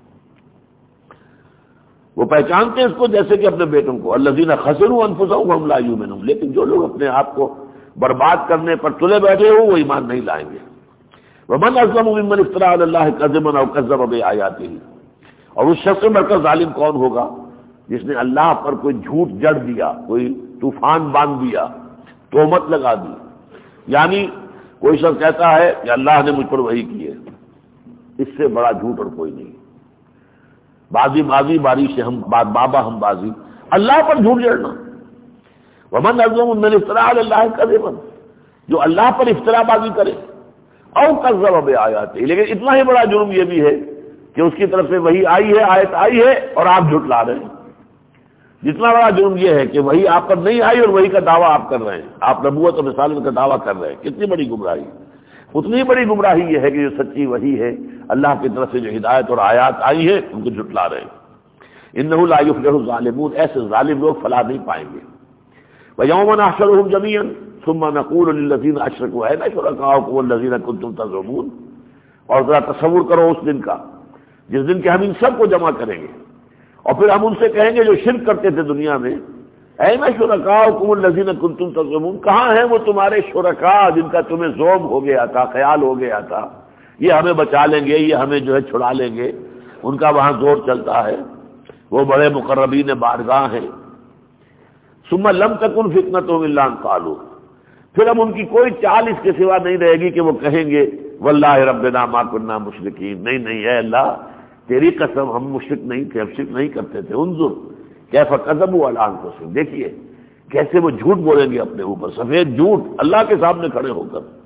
وہ پہچانتے ہیں اس کو جیسے کہ اپنے بیٹوں کو، الذین خسروا انفسهم وهم لا یؤمنون، لیکن جو لوگ اپنے آپ کو برباد کرنے پر تلے بیٹھے ہو وہ ایمان نہیں لائیں گے۔ ومن اظلم ممن افترى علی اللہ کذبا او کذب بآیاتہ، اور اس شخص سے بڑھ کر ظالم کون ہوگا جس نے اللہ پر کوئی جھوٹ جڑ دیا، کوئی طوفان باندھ دیا، تہمت لگا دی۔ یعنی کوئی شخص کہتا ہے کہ اللہ نے مجھ پر وحی کی ہے، اس سے بڑا جھوٹ اور کوئی نہیں۔ بازی بازی باری سے ہم بابا ہم بازی، اللہ پر جھوٹ جڑنا۔ ومن اظلم ممن افترى علی اللہ کذبا، جو اللہ پر افترا بازی کرے، او کذب بآیاتہ، لیکن اتنا ہی بڑا جرم یہ بھی ہے کہ اس کی طرف سے وحی آئی ہے، آیت آئی ہے اور آپ جھٹلا رہے ہیں۔ جتنا بڑا جرم یہ ہے کہ وہی آپ پر نہیں آئی اور وہی کا دعویٰ آپ کر رہے ہیں، آپ نبوت اور رسالت کا دعویٰ کر رہے ہیں، کتنی بڑی گمراہی۔ اتنی بڑی گمراہی یہ ہے کہ جو سچی وحی ہے، اللہ کی طرف سے جو ہدایت اور آیات آئی ہے، ان کو جھٹلا رہے ہیں۔ انہ لا یفلح الظالمون، ایسے ظالم لوگ فلاح نہیں پائیں گے۔ ویوم نحشرهم جميعا ثم نقول للذین اشرکوا این شرکاؤکم الذین کنتم تزعمون، اور ذرا تصور کرو اس دن کا جس دن کہ ہم ان سب کو جمع کریں گے اور پھر ہم ان سے کہیں گے جو شرک کرتے تھے دنیا میں، این شرکاؤکم الذین کنتم تزعمون، کہاں ہیں وہ تمہارے شرکاء جن کا تمہیں زعم ہو گیا تھا، خیال ہو گیا تھا یہ ہمیں بچا لیں گے، یہ ہمیں جو ہے چھڑا لیں گے، ان کا وہاں زور چلتا ہے، وہ بڑے مقربین بارگاہ ہیں۔ ثم لم تکن فتنتهم الا ان قالوا، پھر اب ان کی کوئی چال اس کے سوا نہیں رہے گی کہ وہ کہیں گے واللہ ربنا ما كنا مشرکین، نہیں نہیں اے اللہ تیری قسم ہم مشرک نہیں تھے، ہم شرک نہیں کرتے تھے۔ انظر کیف کذبوا علی انفسهم، دیکھیے کیسے وہ جھوٹ بولیں گے اپنے اوپر، سفید جھوٹ اللہ کے سامنے کھڑے ہو کر۔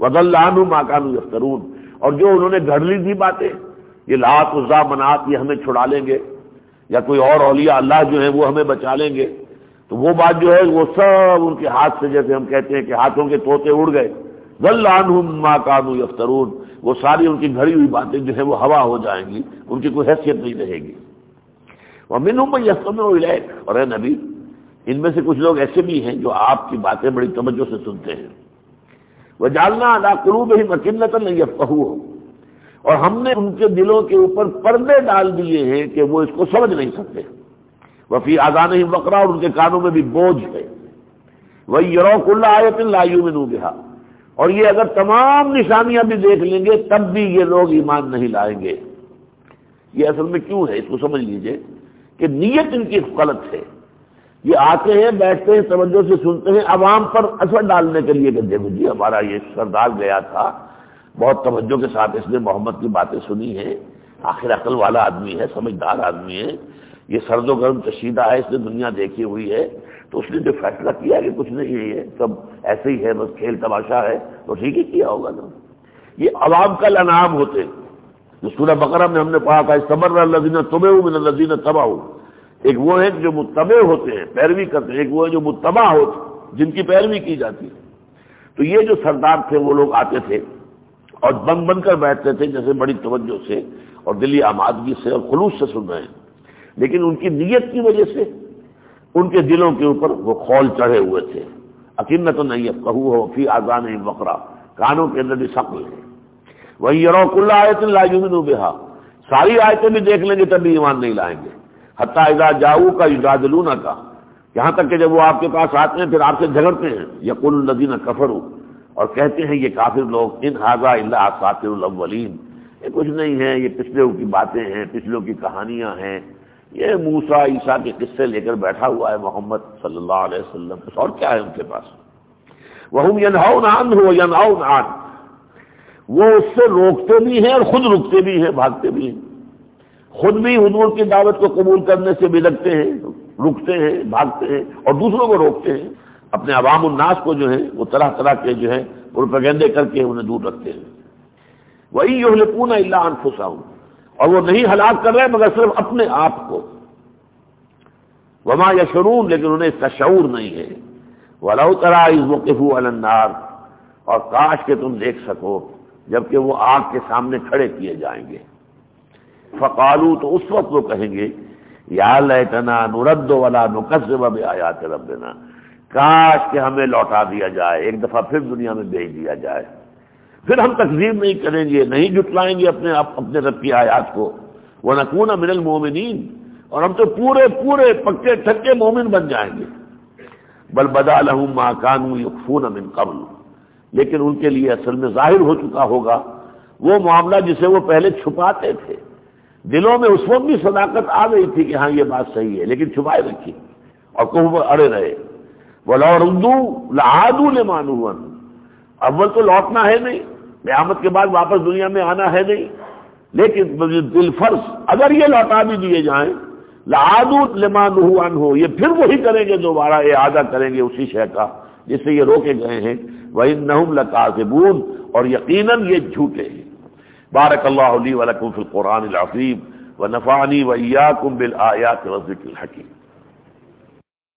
وضل عنہم ما كانوا یفترون، اور جو انہوں نے گھڑ لی تھی باتیں، یہ لات عزا منات یہ ہمیں چھڑا لیں گے یا کوئی اور اولیاء اللہ جو ہیں وہ ہمیں بچا لیں گے، تو وہ بات جو ہے وہ سب ان کے ہاتھ سے، جیسے ہم کہتے ہیں کہ ہاتھوں کے طوطے اڑ گئے، ضل عنہم ما كانوا یفترون، وہ ساری ان کی گھڑی ہوئی باتیں جو ہیں وہ ہوا ہو جائیں گی، ان کی کوئی حیثیت نہیں رہے گی۔ ومنہم من یستمع الیک، اور اے نبی ان میں سے کچھ لوگ ایسے بھی ہیں جو آپ کی باتیں بڑی توجہ سے سنتے ہیں۔ وجعلنا علی قلوبہم اکنۃ ان یفقہوہ، اور ہم نے ان کے دلوں کے اوپر پردے ڈال دیے ہیں کہ وہ اس کو سمجھ نہیں سکتے۔ وفی آذانہم وقرا، اور ان کے کانوں میں بھی بوجھ ہے۔ وَیَرَوْا کُلَّ آیَةٍ لَا یُؤْمِنُوا بِہَا، اور یہ اگر تمام نشانیاں بھی دیکھ لیں گے تب بھی یہ لوگ ایمان نہیں لائیں گے۔ یہ اصل میں کیوں ہے اس کو سمجھ لیجئے کہ نیت ان کی غلط ہے۔ یہ آتے ہیں، بیٹھتے ہیں، توجہ سے سنتے ہیں، عوام پر اثر ڈالنے کے لیے کہ دیکھو جی ہمارا یہ سردار گیا تھا، بہت توجہ کے ساتھ اس نے محمد کی باتیں سنی ہیں، آخر عقل والا آدمی ہے، سمجھدار آدمی ہے، یہ سرد و گرم کشیدہ ہے، اس نے دنیا دیکھی ہوئی ہے، تو اس نے جو فیصلہ کیا کہ کچھ نہیں ہے، یہ سب ایسے ہی ہے، بس کھیل تماشا ہے، تو ٹھیک ہی کیا ہوگا نا۔ یہ عوام کا انعام ہوتے، جو سورہ بقرہ میں ہم نے پڑھا تھا استبر الذین تبعوا من الذین تبعوا، ایک وہ ہے جو متبع ہوتے ہیں، پیروی کرتے ہیں، ایک وہ ہے جو متبع ہوتے ہیں، جن کی پیروی کی جاتی ہے۔ تو یہ جو سردار تھے وہ لوگ آتے تھے اور بن بن کر بیٹھتے تھے، جیسے بڑی توجہ سے اور دلی آمادگی سے اور خلوص سے سن رہے ہیں، لیکن ان کی نیت کی وجہ سے ان کے دلوں کے اوپر وہ خول چڑھے ہوئے تھے۔ اکنۃ ان یفقہوہ فی آذانہم وقرا، کانوں کے اندر بھی ثقل ہے۔ وَیَرَوْا کُلَّ آیَةٍ لَا یُؤْمِنُوا بِہَا، ساری آیتیں بھی دیکھ لیں گے تب بھی ایمان نہیں لائیں گے۔ حتیٰ اذا جاؤوک یجادلونک، یہاں تک کہ جب وہ آپ کے پاس آتے ہیں پھر آپ سے جھگڑتے ہیں، یقول الذین کفروا، اور کہتے ہیں یہ کافر لوگ، ان ھذا الا اساطیر الاولین، یہ کچھ نہیں ہے، یہ پچھلوں کی باتیں ہیں، پچھلوں کی کہانیاں ہیں، یہ موسیٰ عیسیٰ کے قصے لے کر بیٹھا ہوا ہے محمد صلی اللہ علیہ وسلم، اور کیا ہے ان کے پاس۔ وَهُمْ يَنْهَوْنَ عَنْهُ وَيَنْأَوْنَ عَنْهُ، وہ اس سے روکتے بھی ہیں اور خود رکتے بھی ہیں، بھاگتے بھی ہیں، خود بھی حضور کی دعوت کو قبول کرنے سے بدکتے ہیں، رکتے ہیں، بھاگتے ہیں، اور دوسروں کو روکتے ہیں، اپنے عوام الناس کو جو ہے وہ طرح طرح کے جو ہے پروپیگنڈے کر کے انہیں دور رکھتے ہیں۔ وَإِن يُهْلِكُونَ إِلَّا أَنفُسَهُمْ، اور وہ نہیں ہلاک کر رہے مگر صرف اپنے آپ کو۔ وما یشعرون، لیکن انہیں اس کا شعور نہیں ہے۔ وَلَوْ تَرَىٰ إِذْ وُقِفُوا عَلَى النَّارِ، اور کاش کہ تم دیکھ سکو جبکہ وہ آگ کے سامنے کھڑے کیے جائیں گے۔ فقالوا، تو اس وقت وہ کہیں گے یا لیتنا نرد ولا نکذب بآیات ربنا، کاش کہ ہمیں لوٹا دیا جائے، ایک دفعہ پھر دنیا میں بھیج دیا جائے، پھر ہم تکذیب نہیں کریں گے، نہیں جھٹلائیں گے اپنے رب کی آیات کو، ونکون من المؤمنین، اور ہم تو پورے پکے ٹھکے مومن بن جائیں گے۔ بل بدا لہم ما کانوا یخفون من قبل، لیکن ان کے لیے اصل میں ظاہر ہو چکا ہوگا وہ معاملہ جسے وہ پہلے چھپاتے تھے۔ دلوں میں اس وقت بھی صداقت آ گئی تھی کہ ہاں یہ بات صحیح ہے، لیکن چھپائے رکھی اور کہوں اڑے رہے۔ وَلَوْ رُدُّوا لَعَادُوا لِمَا نُهُوا عَنْهُ، اول تو لوٹنا ہے نہیں، قیامت کے بعد واپس دنیا میں آنا ہے نہیں، لیکن بالفرض اگر یہ لوٹا بھی دیے جائیں، لَعَادُوا لِمَا نُهُوا عَنْهُ، یہ پھر وہی کریں گے، دوبارہ اعادہ کریں گے اسی شے کا جس سے یہ روکے گئے ہیں۔ وَإِنَّهُمْ لَكَاذِبُونَ، اور یقیناً یہ جھوٹے ہیں۔ بارک اللہ لی ولکم فی القرآن العظیم ونفعنی وإیاکم بالآیات والذکر الحکیم۔